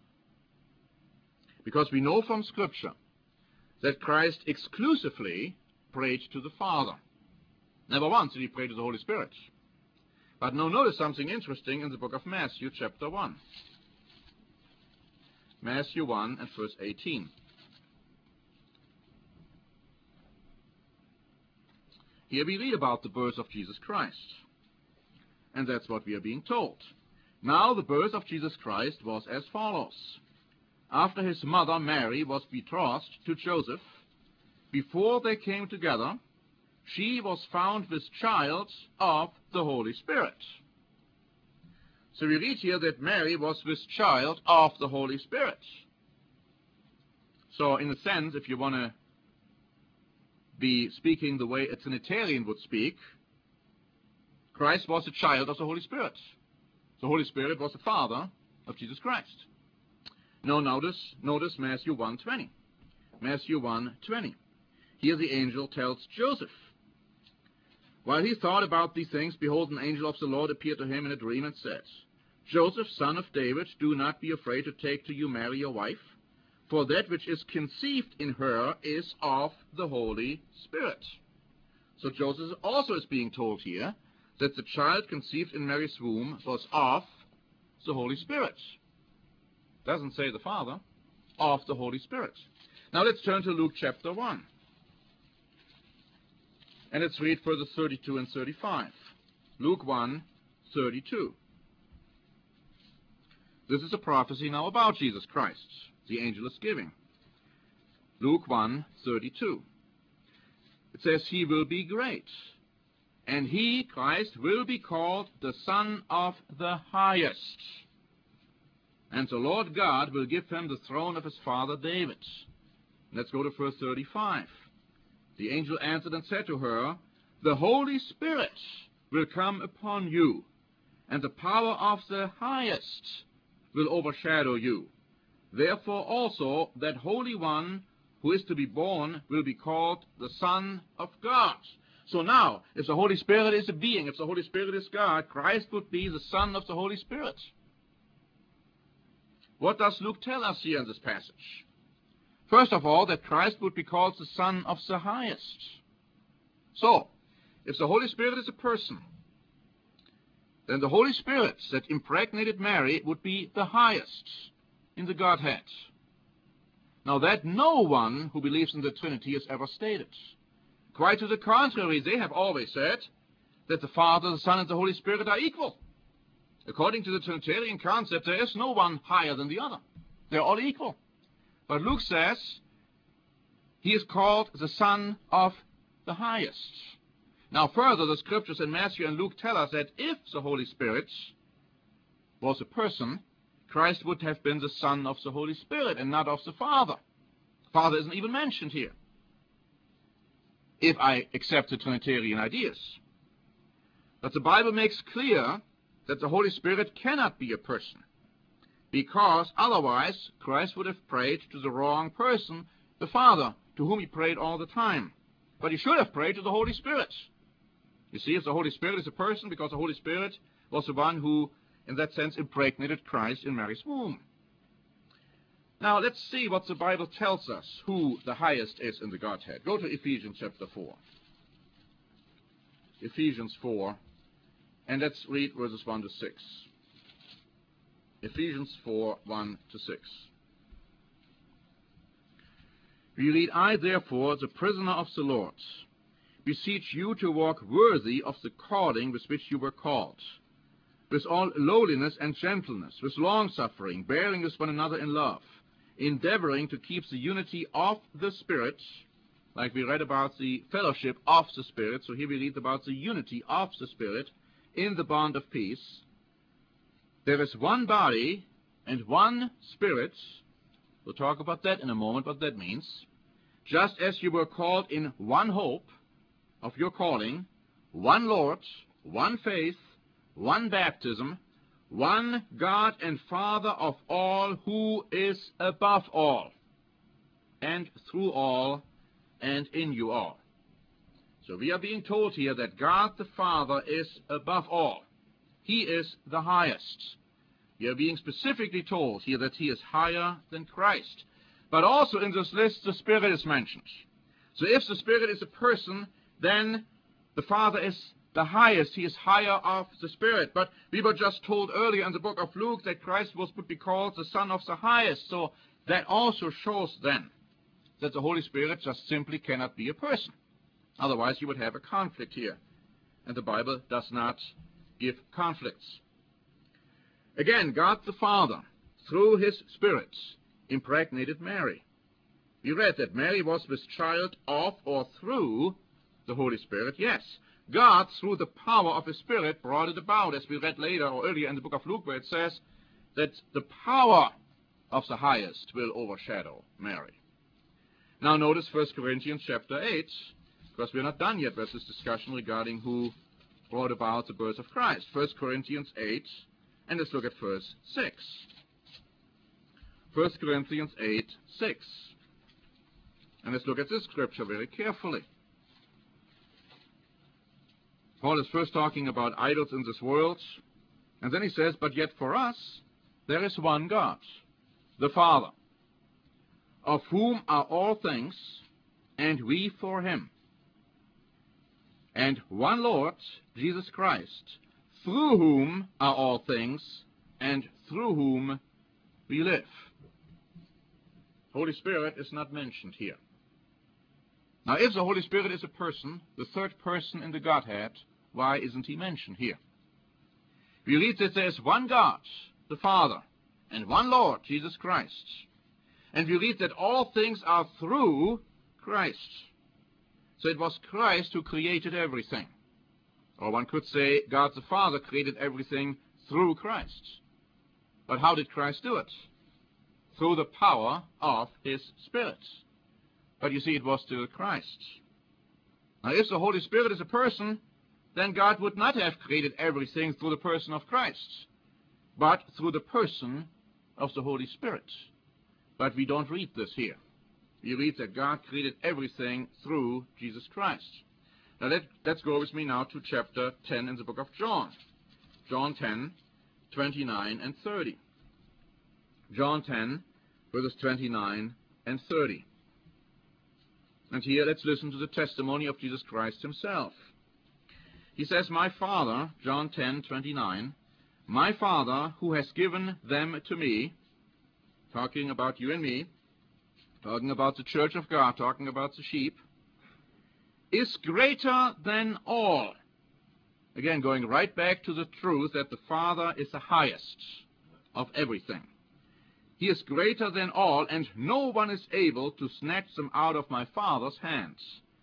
[SPEAKER 1] Because we know from Scripture that Christ exclusively prayed to the Father. Never once did he pray to the Holy Spirit. But now notice something interesting in the book of Matthew, chapter 1. Matthew 1 and verse 18. Here we read about the birth of Jesus Christ. And that's what we are being told. Now the birth of Jesus Christ was as follows. After his mother Mary was betrothed to Joseph, before they came together, she was found with child of the Holy Spirit. So we read here that Mary was with child of the Holy Spirit. So in a sense, if you want to be speaking the way a Trinitarian would speak, Christ was a child of the Holy Spirit. The Holy Spirit was the Father of Jesus Christ. Now notice Matthew 1:20. Matthew 1:20. Here the angel tells Joseph, while he thought about these things, behold, an angel of the Lord appeared to him in a dream and said, "Joseph, son of David, do not be afraid to take to you Mary your wife, for that which is conceived in her is of the Holy Spirit." So Joseph also is being told here that the child conceived in Mary's womb was of the Holy Spirit. Doesn't say the Father, of the Holy Spirit. Now let's turn to Luke chapter 1. And let's read further 32 and 35. Luke 1:32. This is a prophecy now about Jesus Christ. The angel is giving. Luke 1:32. It says, "He will be great, and he, Christ, will be called the Son of the Highest. And the Lord God will give him the throne of his father David." Let's go to verse 35. The angel answered and said to her, "The Holy Spirit will come upon you, and the power of the Highest will overshadow you. Therefore also that Holy One who is to be born will be called the Son of God." So now, if the Holy Spirit is a being, if the Holy Spirit is God, Christ would be the Son of the Holy Spirit. What does Luke tell us here in this passage? First of all, that Christ would be called the Son of the Highest. So, if the Holy Spirit is a person, then the Holy Spirit that impregnated Mary would be the highest in the Godhead. Now that no one who believes in the Trinity has ever stated. Quite to the contrary, they have always said that the Father, the Son, and the Holy Spirit are equal. According to the Trinitarian concept, there is no one higher than the other. They're all equal. But Luke says he is called the Son of the highest. Now further, the scriptures in Matthew and Luke tell us that if the Holy Spirit was a person, Christ would have been the Son of the Holy Spirit and not of the Father. Father isn't even mentioned here, if I accept the Trinitarian ideas. But the Bible makes clear that the Holy Spirit cannot be a person, because otherwise Christ would have prayed to the wrong person, the Father, to whom he prayed all the time. But he should have prayed to the Holy Spirit. You see, if the Holy Spirit is a person, because the Holy Spirit was the one who, in that sense, impregnated Christ in Mary's womb. Now, let's see what the Bible tells us, who the highest is in the Godhead. Go to Ephesians chapter 4. Ephesians 4, and let's read verses 1 to 6. Ephesians 4, 1 to 6. We read, I, therefore, the prisoner of the Lord, beseech you to walk worthy of the calling with which you were called, with all lowliness and gentleness, with longsuffering, bearing with one another in love, endeavoring to keep the unity of the Spirit, like we read about the fellowship of the Spirit, so here we read about the unity of the Spirit in the bond of peace. There is one body and one Spirit. We'll talk about that in a moment, what that means. Just as you were called in one hope of your calling, one Lord, one faith, one baptism, one God and Father of all, who is above all, and through all, and in you all. So we are being told here that God the Father is above all. He is the highest. We are being specifically told here that he is higher than Christ. But also in this list, the Spirit is mentioned. So if the Spirit is a person, then the Father is the highest. He is higher of the Spirit. But we were just told earlier in the book of Luke that Christ would be called the Son of the highest. So that also shows then that the Holy Spirit just simply cannot be a person. Otherwise you would have a conflict here. And the Bible does not give conflicts. Again, God the Father, through his Spirit, impregnated Mary. We read that Mary was with child of or through the Holy Spirit. Yes, God, through the power of his Spirit, brought it about, as we read later or earlier in the book of Luke, where it says that the power of the highest will overshadow Mary. Now notice 1 Corinthians chapter 8, because we're not done yet with this discussion regarding who brought about the birth of Christ. 1 Corinthians 8, and let's look at verse 6. 1 Corinthians 8, 6. And let's look at this scripture very carefully. Paul is first talking about idols in this world, and then he says, but yet for us there is one God, the Father, of whom are all things, and we for him, and one Lord, Jesus Christ, through whom are all things, and through whom we live. Holy Spirit is not mentioned here. Now, if the Holy Spirit is a person, the third person in the Godhead, why isn't he mentioned here? We read that there is one God, the Father, and one Lord, Jesus Christ. And we read that all things are through Christ. So it was Christ who created everything. Or one could say God the Father created everything through Christ. But how did Christ do it? Through the power of his Spirit. But you see, it was still Christ. Now, if the Holy Spirit is a person, then God would not have created everything through the person of Christ, but through the person of the Holy Spirit. But we don't read this here. We read that God created everything through Jesus Christ. Now let's go with me now to chapter 10 in the book of John. John 10, 29 and 30. John 10, verses 29 and 30. And here let's listen to the testimony of Jesus Christ himself. He says, my Father, John 10:29, my Father who has given them to me, talking about you and me, talking about the church of God, talking about the sheep, is greater than all. Again, going right back to the truth that the Father is the highest of everything. He is greater than all, and no one is able to snatch them out of my Father's hands.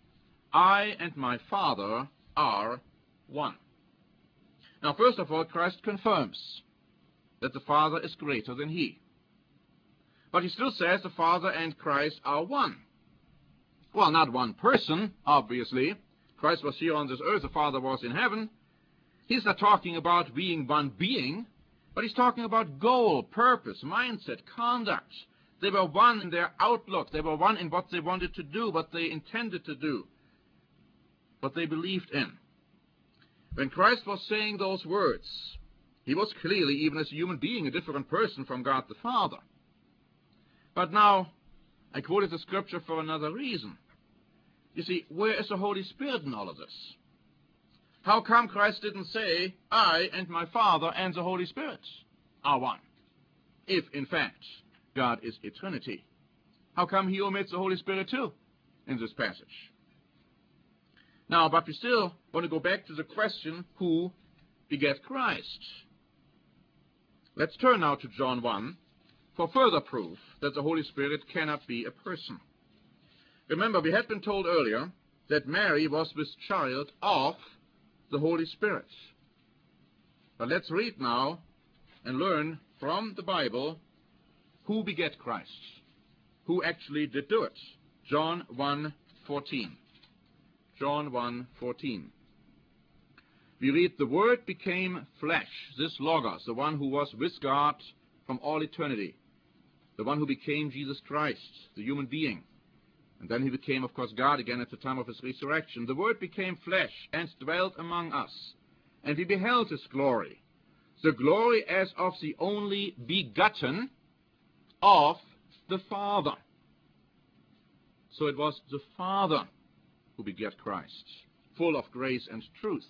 [SPEAKER 1] I and my Father are one. Now, first of all, Christ confirms that the Father is greater than he. But he still says the Father and Christ are one. Well, not one person, obviously. Christ was here on this earth, the Father was in heaven. He's not talking about being one being, but he's talking about goal, purpose, mindset, conduct. They were one in their outlook. They were one in what they wanted to do, what they intended to do, what they believed in. When Christ was saying those words, he was clearly, even as a human being, a different person from God the Father. But now, I quoted the scripture for another reason. You see, where is the Holy Spirit in all of this? How come Christ didn't say, I and my Father and the Holy Spirit are one? If, in fact, God is a Trinity. How come he omits the Holy Spirit too in this passage? Now, but we still want to go back to the question, who begat Christ? Let's turn now to John 1 for further proof that the Holy Spirit cannot be a person. Remember, we had been told earlier that Mary was with child of the Holy Spirit. But let's read now and learn from the Bible who begat Christ, who actually did do it. John 1:14. John 1:14. We read, the Word became flesh, this Logos, the one who was with God from all eternity, the one who became Jesus Christ, the human being. And then he became, of course, God again at the time of his resurrection. The Word became flesh and dwelt among us, and we beheld his glory, the glory as of the only begotten of the Father. So it was the Father who begat Christ, full of grace and truth.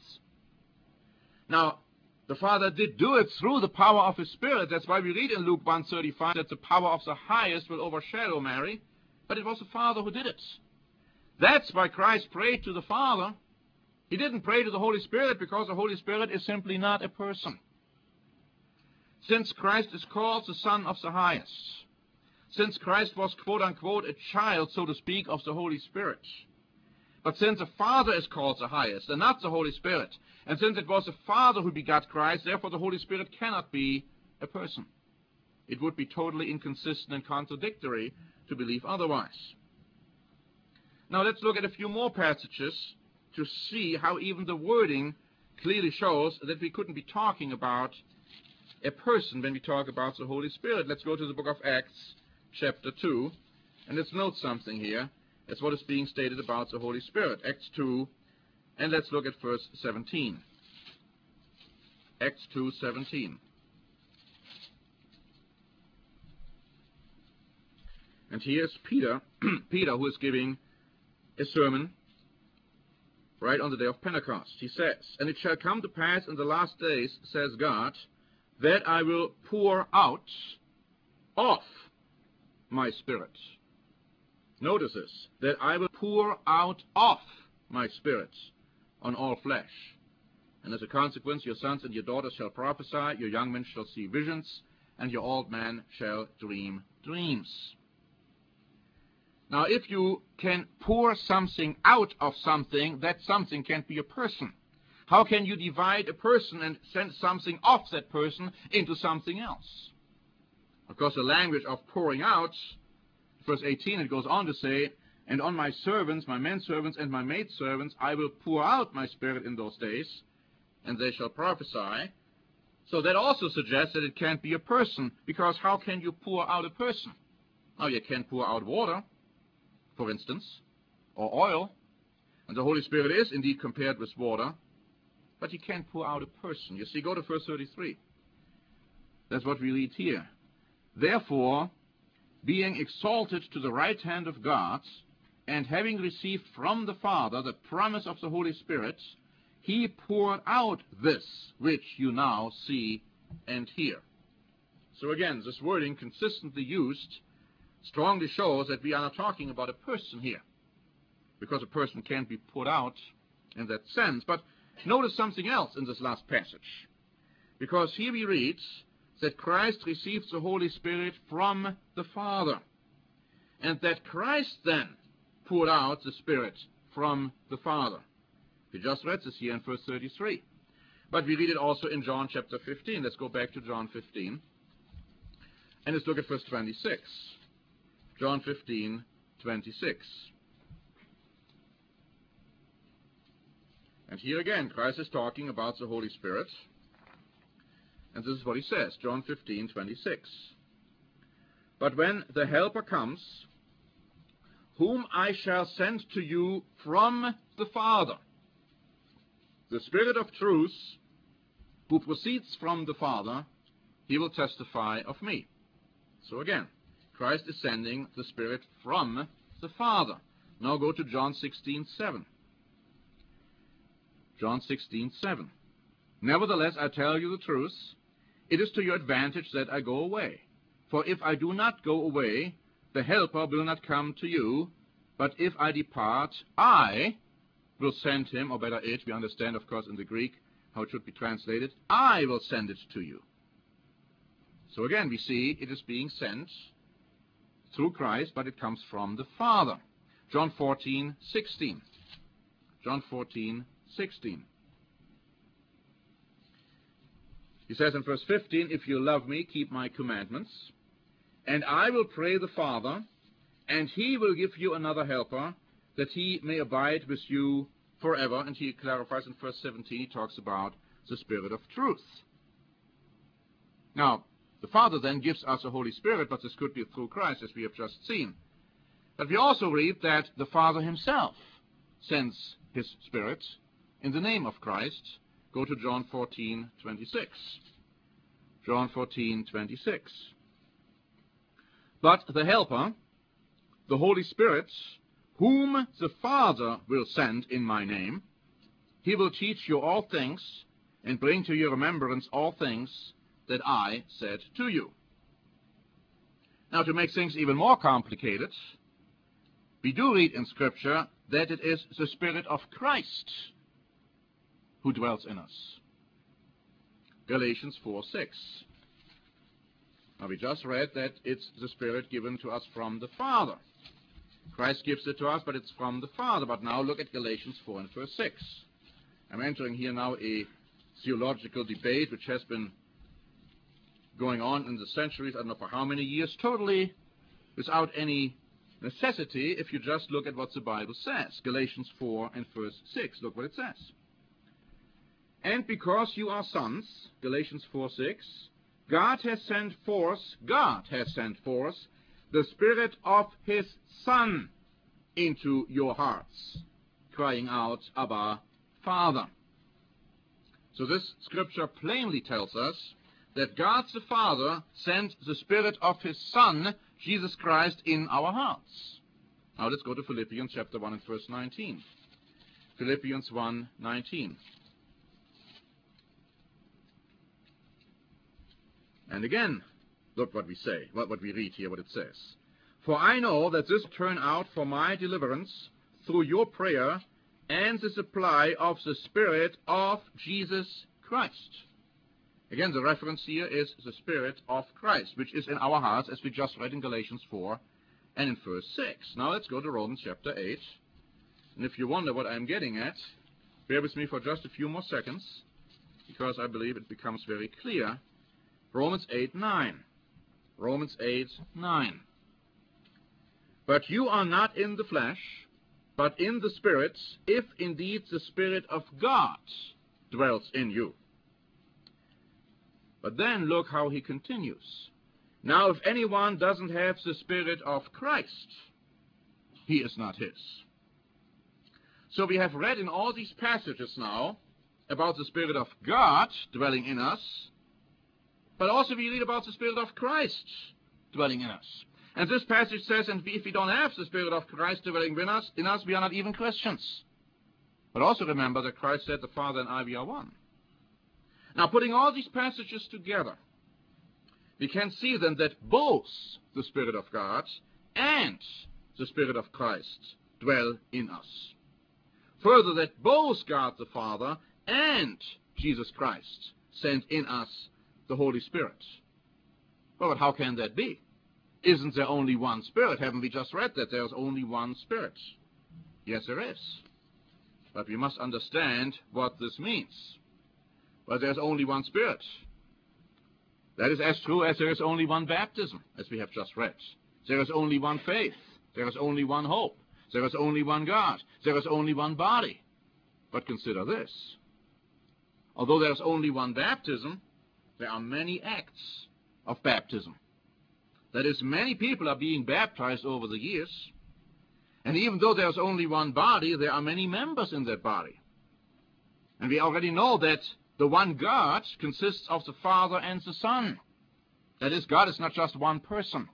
[SPEAKER 1] Now, the Father did do it through the power of his Spirit. That's why we read in Luke 1:35 that the power of the highest will overshadow Mary. But it was the Father who did it. That's why Christ prayed to the Father. He didn't pray to the Holy Spirit because the Holy Spirit is simply not a person. Since Christ is called the Son of the Highest, since Christ was quote-unquote a child, so to speak, of the Holy Spirit, but since the Father is called the highest and not the Holy Spirit, and since it was the Father who begot Christ, therefore the Holy Spirit cannot be a person. It would be totally inconsistent and contradictory to believe otherwise. Now let's look at a few more passages to see how even the wording clearly shows that we couldn't be talking about a person when we talk about the Holy Spirit. Let's go to the book of Acts, chapter 2, and let's note something here as what is being stated about the Holy Spirit. Acts 2, and let's look at verse 17. Acts 2:17. And here's Peter, Peter who is giving a sermon right on the day of Pentecost. He says, and it shall come to pass in the last days, says God, that I will pour out of my Spirit. Notice this, that I will pour out of my Spirit on all flesh. And as a consequence, your sons and your daughters shall prophesy, your young men shall see visions, and your old men shall dream dreams. Now, if you can pour something out of something, that something can't be a person. How can you divide a person and send something off that person into something else? Of course, the language of pouring out, verse 18, it goes on to say, and on my servants, my menservants and my maidservants, I will pour out my Spirit in those days, and they shall prophesy. So that also suggests that it can't be a person, because how can you pour out a person? Now, you can pour out water, for instance, or oil, and the Holy Spirit is indeed compared with water, but you can't pour out a person. You see, go to verse 33. That's what we read here. Therefore, being exalted to the right hand of God, and having received from the Father the promise of the Holy Spirit, he poured out this which you now see and hear. So again, this wording consistently used strongly shows that we are not talking about a person here, because a person can't be poured out in that sense. But notice something else in this last passage, because here we read that Christ receives the Holy Spirit from the Father, and that Christ then poured out the Spirit from the Father. We just read this here in verse 33. But we read it also in John chapter 15. Let's go back to John 15. And let's look at verse 26. John 15, 26. And here again, Christ is talking about the Holy Spirit. And this is what he says, John 15, 26. But when the Helper comes, whom I shall send to you from the Father, the Spirit of truth, who proceeds from the Father, he will testify of me. So again, Christ is sending the Spirit from the Father. Now go to John 16, 7. John 16, 7. Nevertheless, I tell you the truth, it is to your advantage that I go away. For if I do not go away, the Helper will not come to you, but if I depart, I will send him, or better it, we understand, of course, in the Greek, how it should be translated, I will send it to you. So again, we see it is being sent through Christ, but it comes from the Father. John 14, 16. John 14, 16. He says in verse 15, if you love me, keep my commandments, and I will pray the Father, and he will give you another helper, that he may abide with you forever. And he clarifies in verse 17, he talks about the Spirit of truth. Now, the Father then gives us the Holy Spirit, but this could be through Christ, as we have just seen. But we also read that the Father himself sends his Spirit in the name of Christ. Go to John 14, 26. John 14, 26. But the Helper, the Holy Spirit, whom the Father will send in my name, he will teach you all things, and bring to your remembrance all things that I said to you. Now, to make things even more complicated, we do read in Scripture that it is the Spirit of Christ who dwells in us. Galatians 4, 6. Now, we just read that it's the Spirit given to us from the Father. Christ gives it to us, but it's from the Father. But now look at Galatians 4 and verse 6. I'm entering here now a theological debate which has been going on in the centuries, I don't know for how many years, totally without any necessity if you just look at what the Bible says. Galatians 4 and verse 6, look what it says. And because you are sons, Galatians 4, 6, God has sent forth the Spirit of his Son into your hearts, crying out, Abba, Father. So this scripture plainly tells us that God the Father sent the Spirit of his Son, Jesus Christ, in our hearts. Now let's go to Philippians chapter 1 and verse 19. Philippians 1, 19. And again, look what we say, what we read here, what it says. For I know that this will turn out for my deliverance through your prayer and the supply of the Spirit of Jesus Christ. Again, the reference here is the Spirit of Christ, which is in our hearts, as we just read in Galatians 4 and in verse 6. Now let's go to Romans chapter 8. And if you wonder what I'm getting at, bear with me for just a few more seconds, because I believe it becomes very clear. Romans 8, 9. Romans 8, 9. But you are not in the flesh, but in the Spirit, if indeed the Spirit of God dwells in you. But then look how he continues. Now, if anyone doesn't have the Spirit of Christ, he is not his. So we have read in all these passages now about the Spirit of God dwelling in us, but also we read about the Spirit of Christ dwelling in us. And this passage says, and if we don't have the Spirit of Christ dwelling in us, we are not even Christians. But also remember that Christ said, the Father and I, we are one. Now, putting all these passages together, we can see then that both the Spirit of God and the Spirit of Christ dwell in us. Further, that both God the Father and Jesus Christ send in us the Holy Spirit. Well, but how can that be? Isn't there only one Spirit? Haven't we just read that there's only one Spirit? Yes, there is. But we must understand what this means. Well, there's only one Spirit. That is as true as there is only one baptism, as we have just read. There is only one faith. There is only one hope. There is only one God. There is only one body. But consider this. Although there is only one baptism, there are many acts of baptism. That is, many people are being baptized over the years. And even though there is only one body, there are many members in that body. And we already know that the one God consists of the Father and the Son. That is, God is not just one person.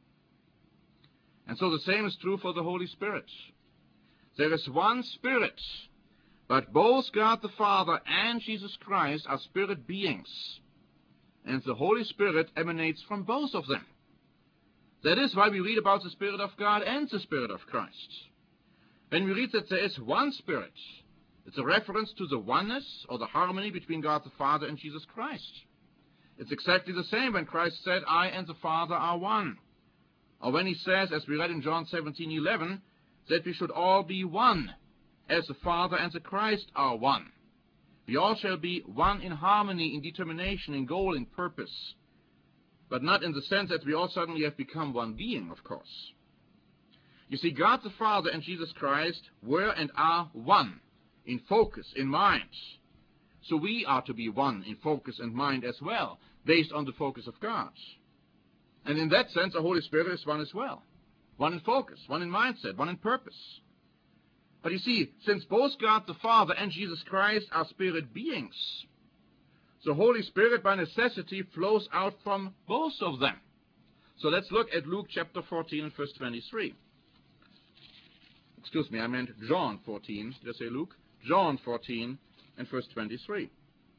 [SPEAKER 1] And so the same is true for the Holy Spirit. There is one Spirit, but both God the Father and Jesus Christ are Spirit beings. And the Holy Spirit emanates from both of them. That is why we read about the Spirit of God and the Spirit of Christ. When we read that there is one Spirit, it's a reference to the oneness or the harmony between God the Father and Jesus Christ. It's exactly the same when Christ said, I and the Father are one. Or when he says, as we read in John 17:11, that we should all be one, as the Father and the Christ are one. We all shall be one in harmony, in determination, in goal, in purpose. But not in the sense that we all suddenly have become one being, of course. You see, God the Father and Jesus Christ were and are one in focus, in mind. So we are to be one in focus and mind as well, based on the focus of God. And in that sense, the Holy Spirit is one as well. One in focus, one in mindset, one in purpose. But you see, since both God the Father and Jesus Christ are spirit beings, the Holy Spirit by necessity flows out from both of them. So let's look at Luke chapter 14 and verse 23. Excuse me, I meant John 14. Did I say Luke? John 14 and verse 23.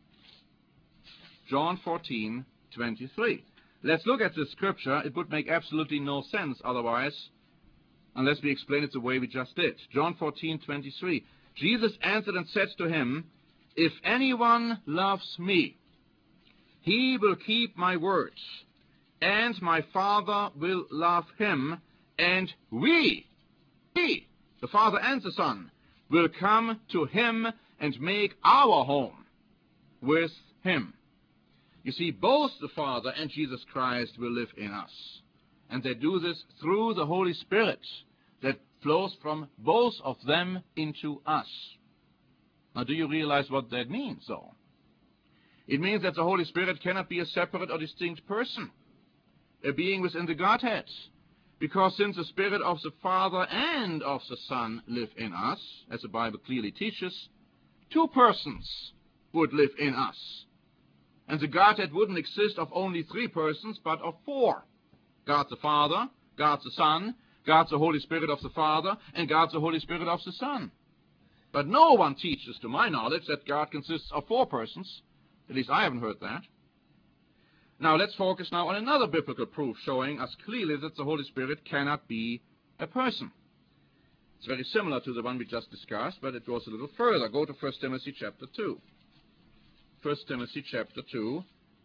[SPEAKER 1] John 14, 23. Let's look at this scripture. It would make absolutely no sense otherwise, unless we explain it the way we just did. John 14, 23. Jesus answered and said to him, If anyone loves me, he will keep my words, and my Father will love him, and we, the Father and the Son, will come to him and make our home with him. You see, both the Father and Jesus Christ will live in us. And they do this through the Holy Spirit that flows from both of them into us. Now, do you realize what that means, though? It means that the Holy Spirit cannot be a separate or distinct person, a being within the Godhead. Because since the Spirit of the Father and of the Son live in us, as the Bible clearly teaches, two persons would live in us. And the Godhead wouldn't exist of only three persons, but of four. God the Father, God the Son, God the Holy Spirit of the Father, and God the Holy Spirit of the Son. But no one teaches, to my knowledge, that God consists of four persons. At least I haven't heard that. Now let's focus now on another biblical proof showing us clearly that the Holy Spirit cannot be a person. It's very similar to the one we just discussed, but it goes a little further. Go to 1 Timothy chapter 2. 1 Timothy chapter 2.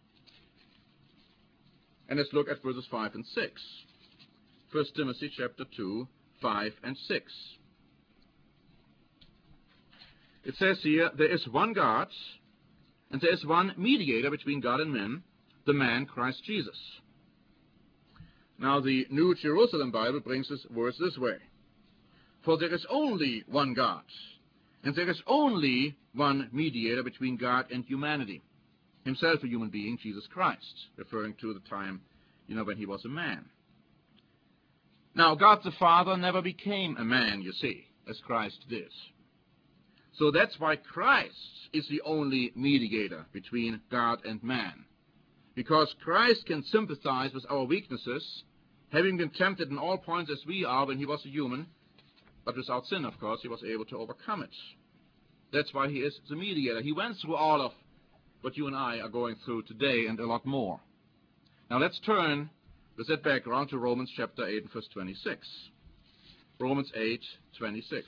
[SPEAKER 1] And let's look at verses 5 and 6. 1 Timothy chapter 2, 5 and 6. It says here, there is one God, and there is one mediator between God and men, the man Christ Jesus. Now the New Jerusalem Bible brings this verse this way. For there is only one God, and there is only one mediator between God and humanity, himself a human being, Jesus Christ, referring to the time, when he was a man. Now God the Father never became a man, you see, as Christ did. So that's why Christ is the only mediator between God and man. Because Christ can sympathize with our weaknesses, having been tempted in all points as we are when he was a human, but without sin, of course, he was able to overcome it. That's why he is the mediator. He went through all of what you and I are going through today and a lot more. Now let's turn with that background to Romans chapter 8 and verse 26. Romans 8:26.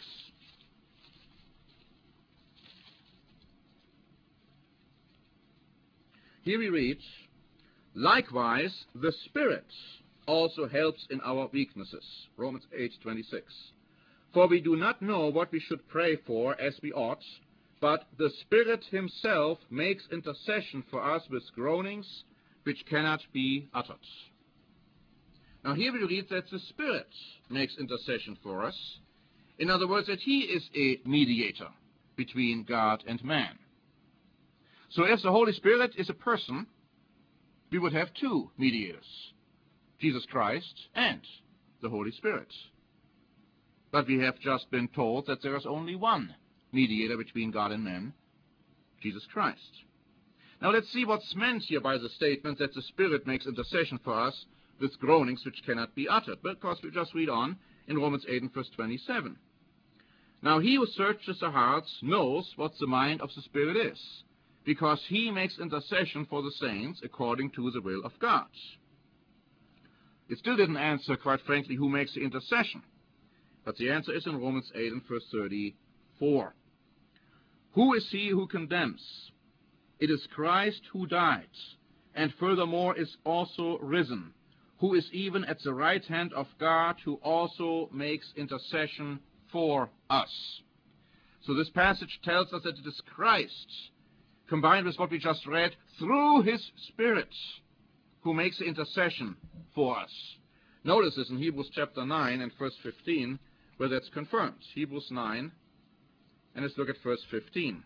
[SPEAKER 1] Here we read, likewise the Spirit also helps in our weaknesses. Romans 8:26. For we do not know what we should pray for as we ought, but the Spirit himself makes intercession for us with groanings which cannot be uttered. Now here we read that the Spirit makes intercession for us. In other words, that he is a mediator between God and man. So if the Holy Spirit is a person, we would have two mediators, Jesus Christ and the Holy Spirit. But we have just been told that there is only one mediator between God and man, Jesus Christ. Now let's see what's meant here by the statement that the Spirit makes intercession for us with groanings which cannot be uttered. Because we just read on in Romans 8 and verse 27. Now he who searches the hearts knows what the mind of the Spirit is, because he makes intercession for the saints according to the will of God. It still didn't answer, quite frankly, who makes the intercession. But the answer is in Romans 8 and verse 34. Who is he who condemns? It is Christ who died, and furthermore is also risen, who is even at the right hand of God, who also makes intercession for us. So this passage tells us that it is Christ, combined with what we just read, through his Spirit, who makes the intercession for us. Notice this in Hebrews chapter 9 and verse 15, where that's confirmed. Hebrews 9, and let's look at verse 15.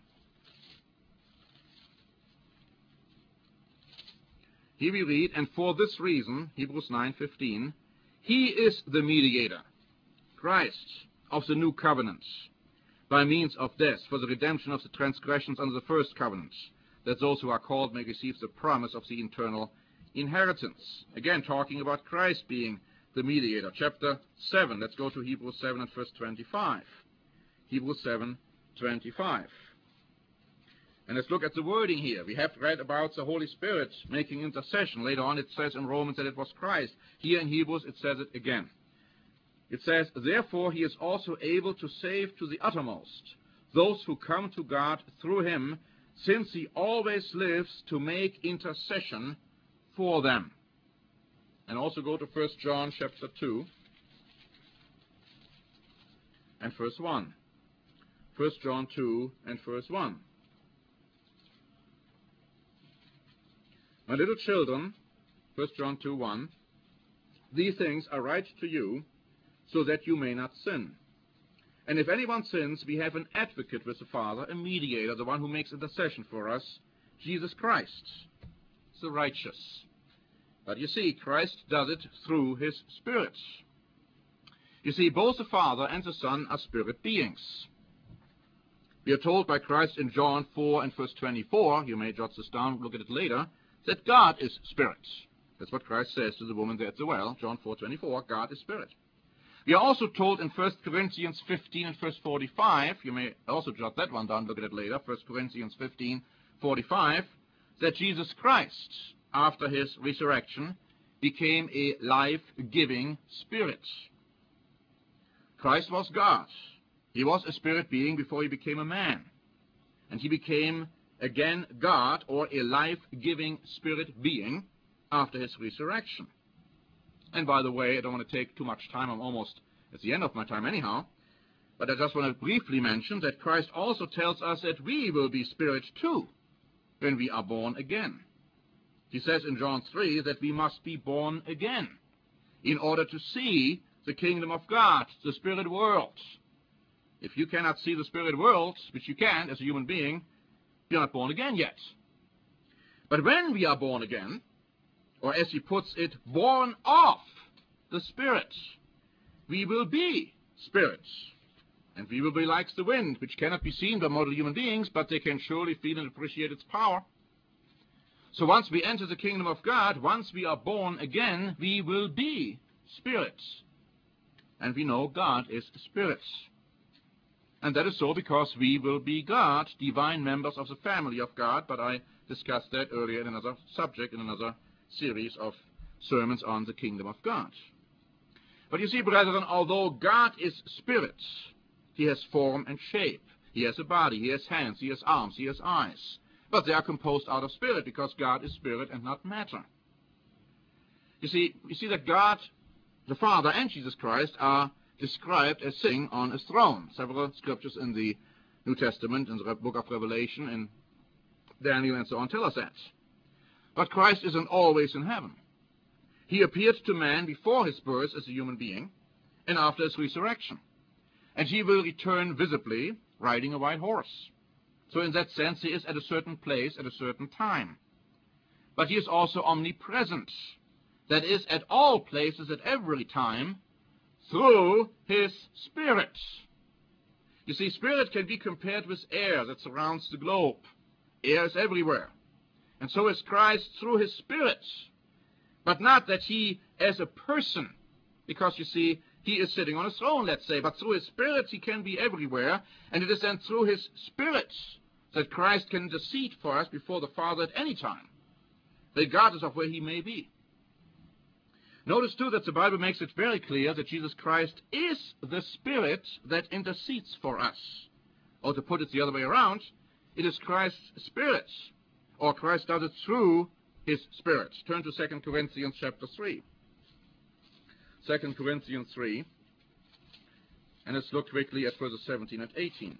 [SPEAKER 1] Here we read, and for this reason, Hebrews 9:15, he is the mediator, Christ, of the new covenant, by means of death, for the redemption of the transgressions under the first covenant, that those who are called may receive the promise of the eternal inheritance. Again, talking about Christ being the mediator. Chapter 7, let's go to Hebrews 7 and verse 25. Hebrews 7:25. And let's look at the wording here. We have read about the Holy Spirit making intercession. Later on it says in Romans that it was Christ. Here in Hebrews it says it again. It says, therefore he is also able to save to the uttermost those who come to God through him, since he always lives to make intercession for them. And also go to 1 John chapter 2 and verse 1. 1 John 2 and verse 1. My little children, 1 John 2:1, these things I write to you, so that you may not sin. And if anyone sins, we have an advocate with the Father, a mediator, the one who makes intercession for us, Jesus Christ, the righteous. But you see, Christ does it through his Spirit. You see, both the Father and the Son are spirit beings. We are told by Christ in John 4 and verse 24, you may jot this down, look at it later, that God is spirit. That's what Christ says to the woman there at the well, John 4:24, God is spirit. We are also told in 1 Corinthians 15 and verse 45, you may also jot that one down, look at it later, 1 Corinthians 15:45, that Jesus Christ, after his resurrection, became a life-giving spirit. Christ was God. He was a spirit being before he became a man. And he became again God, or a life-giving spirit being, after his resurrection. And by the way, I don't want to take too much time. I'm almost at the end of my time anyhow. But I just want to briefly mention that Christ also tells us that we will be spirit too when we are born again. He says in John 3 that we must be born again in order to see the kingdom of God, the spirit world. If you cannot see the spirit world, which you can as a human being, you're not born again yet. But when we are born again, or as he puts it, born of the Spirit, we will be spirits. And we will be like the wind, which cannot be seen by mortal human beings, but they can surely feel and appreciate its power. So once we enter the kingdom of God, once we are born again, we will be spirits. And we know God is spirit. And that is so because we will be God, divine members of the family of God, but I discussed that earlier in another subject, in another series of sermons on the kingdom of God. But you see, brethren, although God is spirit, he has form and shape. He has a body, he has hands, he has arms, he has eyes. But they are composed out of spirit, because God is spirit and not matter. You see that God, the Father, and Jesus Christ are described as sitting on a throne. Several scriptures in the New Testament, in the book of Revelation, in Daniel, and so on, tell us that. But Christ isn't always in heaven. He appeared to man before his birth as a human being, and after his resurrection. And he will return visibly, riding a white horse. So in that sense, he is at a certain place at a certain time. But he is also omnipresent. That is, at all places, at every time, through his Spirit. You see, Spirit can be compared with air that surrounds the globe. Air is everywhere. And so is Christ through his Spirit. But not that he as a person, because you see, he is sitting on a throne, let's say, but through his Spirit he can be everywhere, and it is then through his Spirit that Christ can intercede for us before the Father at any time, regardless of where he may be. Notice, too, that the Bible makes it very clear that Jesus Christ is the Spirit that intercedes for us. Or to put it the other way around, it is Christ's Spirit, or Christ does it through his Spirit. Turn to 2 Corinthians chapter 3. 2 Corinthians 3, and let's look quickly at verses 17 and 18.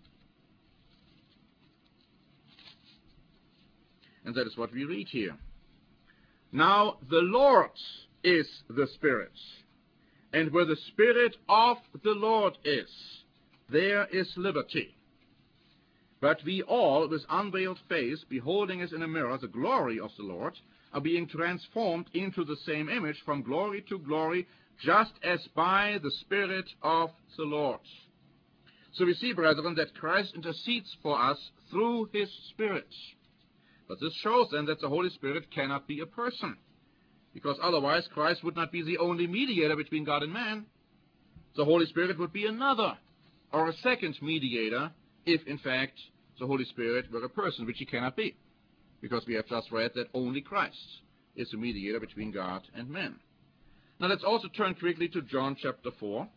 [SPEAKER 1] And that is what we read here. Now the Lord is the Spirit, and where the Spirit of the Lord is, there is liberty. But we all, with unveiled face, beholding as in a mirror the glory of the Lord, are being transformed into the same image from glory to glory, just as by the Spirit of the Lord. So we see, brethren, that Christ intercedes for us through his Spirit. But this shows then that the Holy Spirit cannot be a person, because otherwise Christ would not be the only mediator between God and man. The Holy Spirit would be another, or a second mediator, if in fact the Holy Spirit were a person, which he cannot be, because we have just read that only Christ is the mediator between God and man. Now let's also turn quickly to John chapter 4.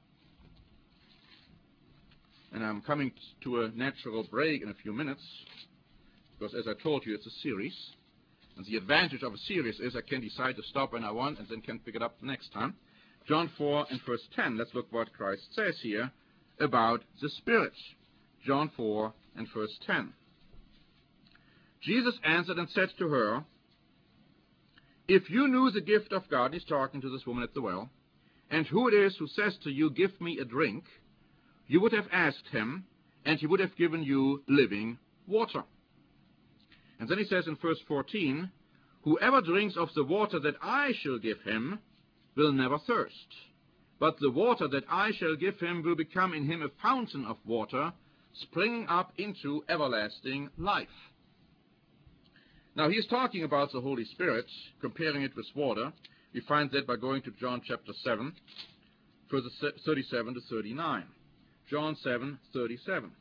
[SPEAKER 1] And I'm coming to a natural break in a few minutes, because as I told you, it's a series. And the advantage of a series is I can decide to stop when I want and then can pick it up the next time. John 4 and verse 10. Let's look what Christ says here about the Spirit. John 4 and verse 10. Jesus answered and said to her, if you knew the gift of God, he's talking to this woman at the well, and who it is who says to you, give me a drink, you would have asked him, and he would have given you living water. And then he says in verse 14, whoever drinks of the water that I shall give him will never thirst, but the water that I shall give him will become in him a fountain of water, springing up into everlasting life. Now he is talking about the Holy Spirit, comparing it with water. We find that by going to John chapter 7, verses 37 to 39. John 7:37.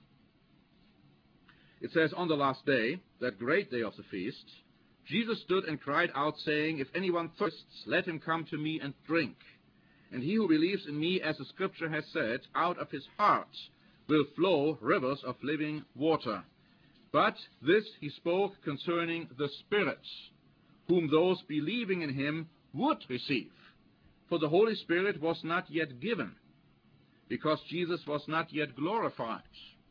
[SPEAKER 1] It says, on the last day, that great day of the feast, Jesus stood and cried out, saying, if anyone thirsts, let him come to me and drink. And he who believes in me, as the Scripture has said, out of his heart will flow rivers of living water. But this he spoke concerning the Spirit, whom those believing in him would receive. For the Holy Spirit was not yet given, because Jesus was not yet glorified.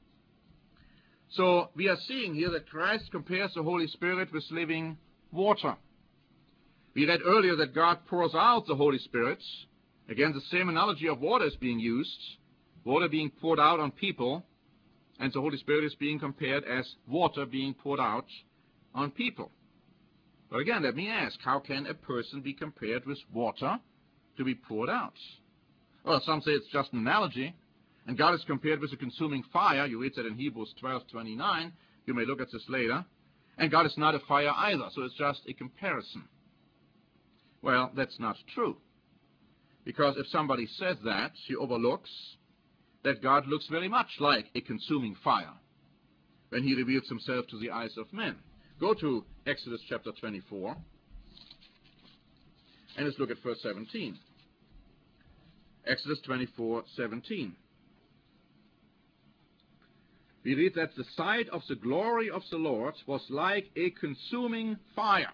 [SPEAKER 1] So we are seeing here that Christ compares the Holy Spirit with living water. We read earlier that God pours out the Holy Spirit. Again, the same analogy of water is being used, water being poured out on people, and the Holy Spirit is being compared as water being poured out on people. But again, let me ask, how can a person be compared with water to be poured out? Well, some say it's just an analogy, and God is compared with a consuming fire. You read that in Hebrews 12:29. You may look at this later. And God is not a fire either, so it's just a comparison. Well, that's not true. Because if somebody says that, he overlooks that God looks very much like a consuming fire when he reveals himself to the eyes of men. Go to Exodus chapter 24, and let's look at verse 17. Exodus 24:17. We read that the sight of the glory of the Lord was like a consuming fire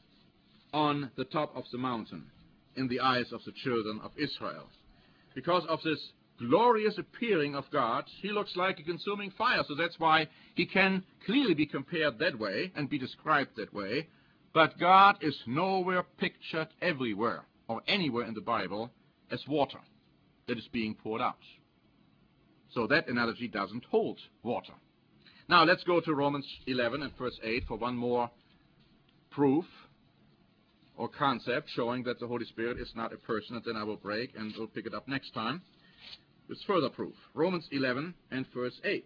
[SPEAKER 1] on the top of the mountain in the eyes of the children of Israel. Because of this glorious appearing of God, he looks like a consuming fire. So that's why he can clearly be compared that way and be described that way. But God is nowhere pictured everywhere or anywhere in the Bible as water that is being poured out. So that analogy doesn't hold water. Now let's go to Romans 11 and verse 8 for one more proof or concept showing that the Holy Spirit is not a person, and then I will break and we'll pick it up next time with further proof. Romans 11 and verse 8.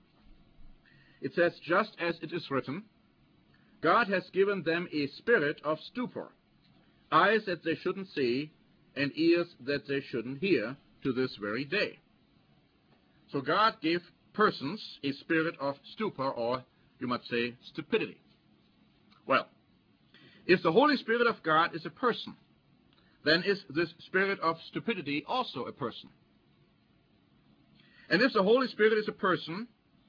[SPEAKER 1] It says, just as it is written, God has given them a spirit of stupor, eyes that they shouldn't see, and ears that they shouldn't hear, to this very day. So God gave persons a spirit of stupor, or you might say stupidity. Well, if the Holy Spirit of God is a person, then is this spirit of stupidity also a person? And if the Holy Spirit is a person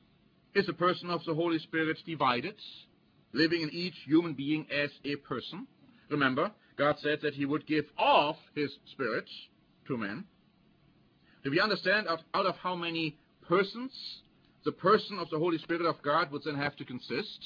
[SPEAKER 1] of the Holy Spirit divided, living in each human being as a person? Remember, God said that he would give off his spirit to men. Do we understand out of how many persons the person of the Holy Spirit of God would then have to consist?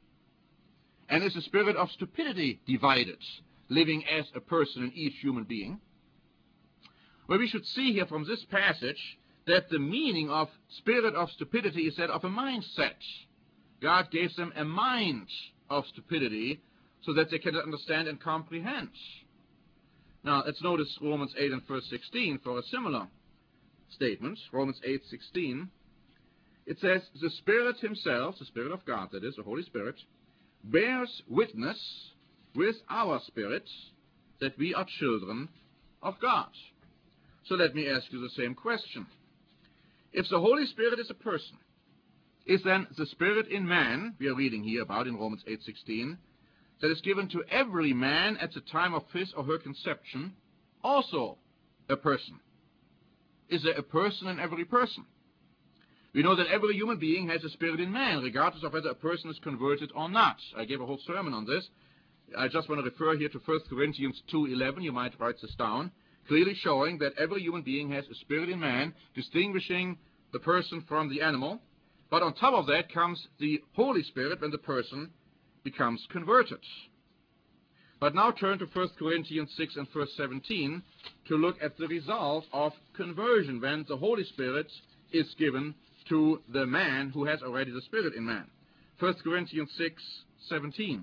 [SPEAKER 1] And is the spirit of stupidity divided, living as a person in each human being? Well, we should see here from this passage that the meaning of spirit of stupidity is that of a mindset. God gave them a mind of stupidity so that they can understand and comprehend. Now, let's notice Romans 8 and verse 16 for a similar statement. Romans 8:16. It says, the Spirit himself, the Spirit of God, that is, the Holy Spirit, bears witness with our spirit that we are children of God. So let me ask you the same question. If the Holy Spirit is a person, is then the Spirit in man, we are reading here about in Romans 8:16, that is given to every man at the time of his or her conception, also a person? Is there a person in every person? We know that every human being has a spirit in man, regardless of whether a person is converted or not. I gave a whole sermon on this. I just want to refer here to 1 Corinthians 2:11. You might write this down, clearly showing that every human being has a spirit in man, distinguishing the person from the animal. But on top of that comes the Holy Spirit when the person becomes converted. But now turn to 1 Corinthians 6 and verse 17 to look at the result of conversion when the Holy Spirit is given to the man who has already the Spirit in man. 1 Corinthians 6:17.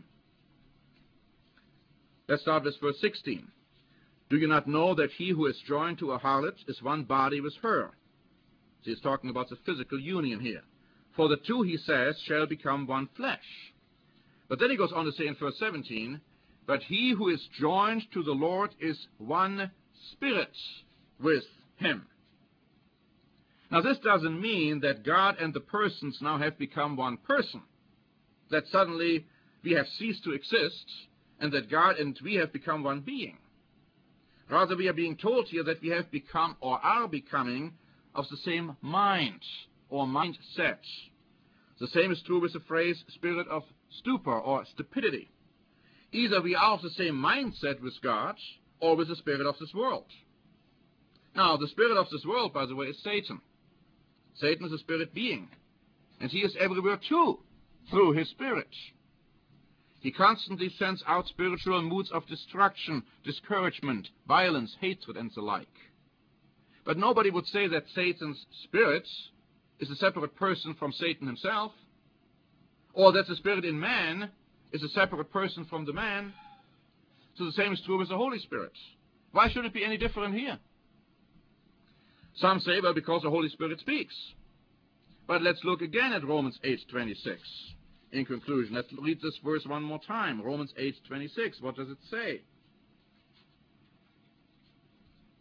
[SPEAKER 1] Let's start with verse 16. Do you not know that he who is joined to a harlot is one body with her? So he's talking about the physical union here. For the two, he says, shall become one flesh. But then he goes on to say in verse 17, but he who is joined to the Lord is one spirit with him. Now this doesn't mean that God and the persons now have become one person, that suddenly we have ceased to exist, and that God and we have become one being. Rather, we are being told here that we have become or are becoming of the same mind or mindset. The same is true with the phrase spirit of stupor or stupidity. Either we are of the same mindset with God or with the spirit of this world. Now, the spirit of this world, by the way, is Satan. Satan is a spirit being, and he is everywhere too, through his spirit. He constantly sends out spiritual moods of destruction, discouragement, violence, hatred, and the like. But nobody would say that Satan's spirit is a separate person from Satan himself, or that the spirit in man is a separate person from the man. So the same is true with the Holy Spirit. Why should it be any different here? Some say, well, because the Holy Spirit speaks. But let's look again at Romans 8:26. In conclusion, let's read this verse one more time. Romans 8:26. What does it say?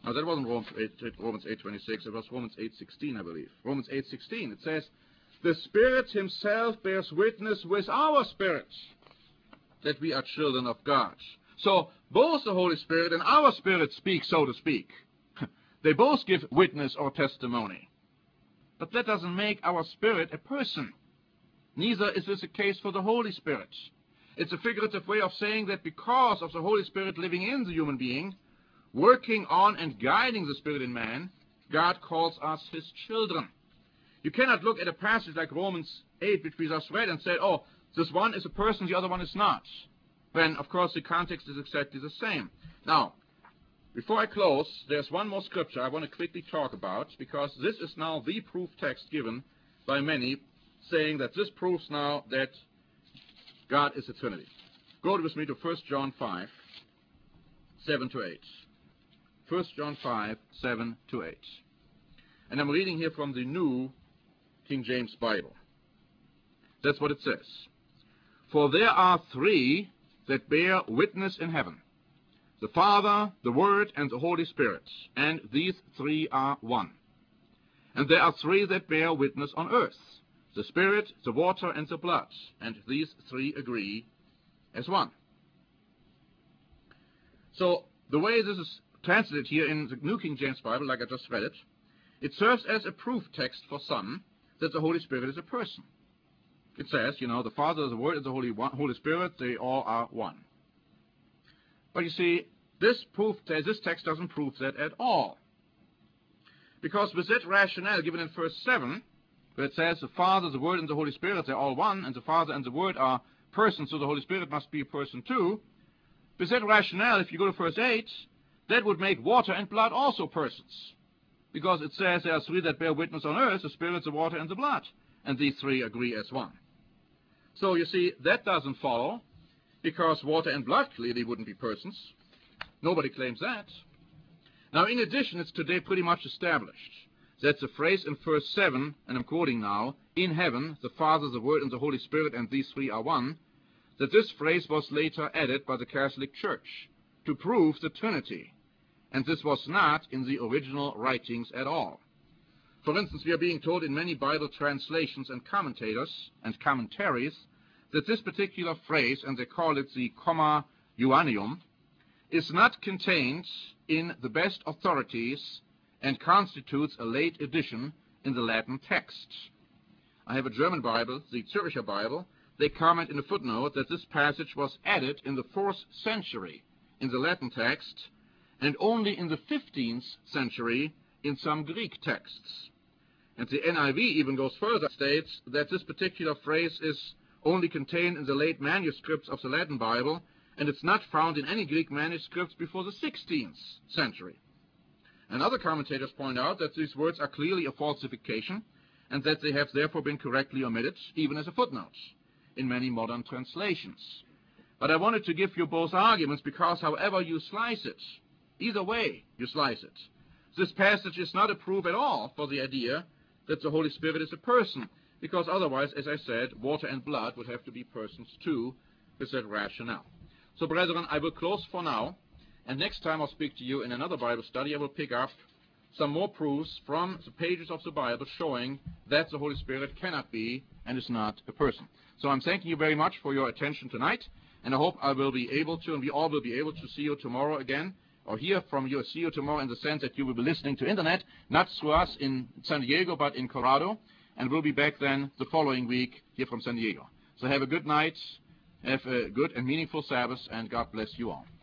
[SPEAKER 1] No, that wasn't Romans 8:26. It was Romans 8:16, I believe. Romans 8:16. It says, "The Spirit Himself bears witness with our spirit that we are children of God." So both the Holy Spirit and our spirit speak, so to speak. They both give witness or testimony. But that doesn't make our spirit a person. Neither is this the case for the Holy Spirit. It's a figurative way of saying that because of the Holy Spirit living in the human being, working on and guiding the spirit in man, God calls us His children. You cannot look at a passage like Romans 8, which we just read, and say, oh, this one is a person, the other one is not. Then, of course, the context is exactly the same. Now, before I close, there's one more scripture I want to quickly talk about, because this is now the proof text given by many, saying that this proves now that God is the Trinity. Go with me to 1 John 5, 7-8. 1 John 5, 7-8. And I'm reading here from the New King James Bible. That's what it says. "For there are three that bear witness in heaven, the Father, the Word, and the Holy Spirit, and these three are one. And there are three that bear witness on earth, the Spirit, the water, and the blood, and these three agree as one." So the way this is translated here in the New King James Bible, like I just read it, it serves as a proof text for some that the Holy Spirit is a person. It says, the Father, the Word, and the Holy Spirit, they all are one. But you see, this text doesn't prove that at all. Because with that rationale given in verse 7, where it says the Father, the Word, and the Holy Spirit, they're all one, and the Father and the Word are persons, so the Holy Spirit must be a person too. With that rationale, if you go to verse 8, that would make water and blood also persons. Because it says there are three that bear witness on earth, the Spirit, the water, and the blood. And these three agree as one. So you see, that doesn't follow, because water and blood clearly wouldn't be persons. Nobody claims that. Now, in addition, it's today pretty much established that the phrase in verse 7, and I'm quoting now, "In heaven, the Father, the Word, and the Holy Spirit, and these three are one," that this phrase was later added by the Catholic Church to prove the Trinity. And this was not in the original writings at all. For instance, we are being told in many Bible translations and commentaries that this particular phrase, and they call it the Comma Joanneum, is not contained in the best authorities and constitutes a late addition in the Latin text. I have a German Bible, the Zürcher Bible. They comment in a footnote that this passage was added in the 4th century in the Latin text, and only in the 15th century in some Greek texts. And the NIV even goes further, states that this particular phrase is only contained in the late manuscripts of the Latin Bible, and it's not found in any Greek manuscripts before the 16th century. And other commentators point out that these words are clearly a falsification, and that they have therefore been correctly omitted, even as a footnote, in many modern translations. But I wanted to give you both arguments, because however you slice it, either way you slice it, this passage is not a proof at all for the idea that the Holy Spirit is a person, because otherwise, as I said, water and blood would have to be persons too, with that rationale. So, brethren, I will close for now, and next time I'll speak to you in another Bible study. I will pick up some more proofs from the pages of the Bible showing that the Holy Spirit cannot be and is not a person. So I'm thanking you very much for your attention tonight, and I hope I will be able to, and we all will be able to see you tomorrow again, or hear from you, see you tomorrow in the sense that you will be listening to internet, not through us in San Diego, but in Colorado, and we'll be back then the following week here from San Diego. So have a good night, have a good and meaningful Sabbath, and God bless you all.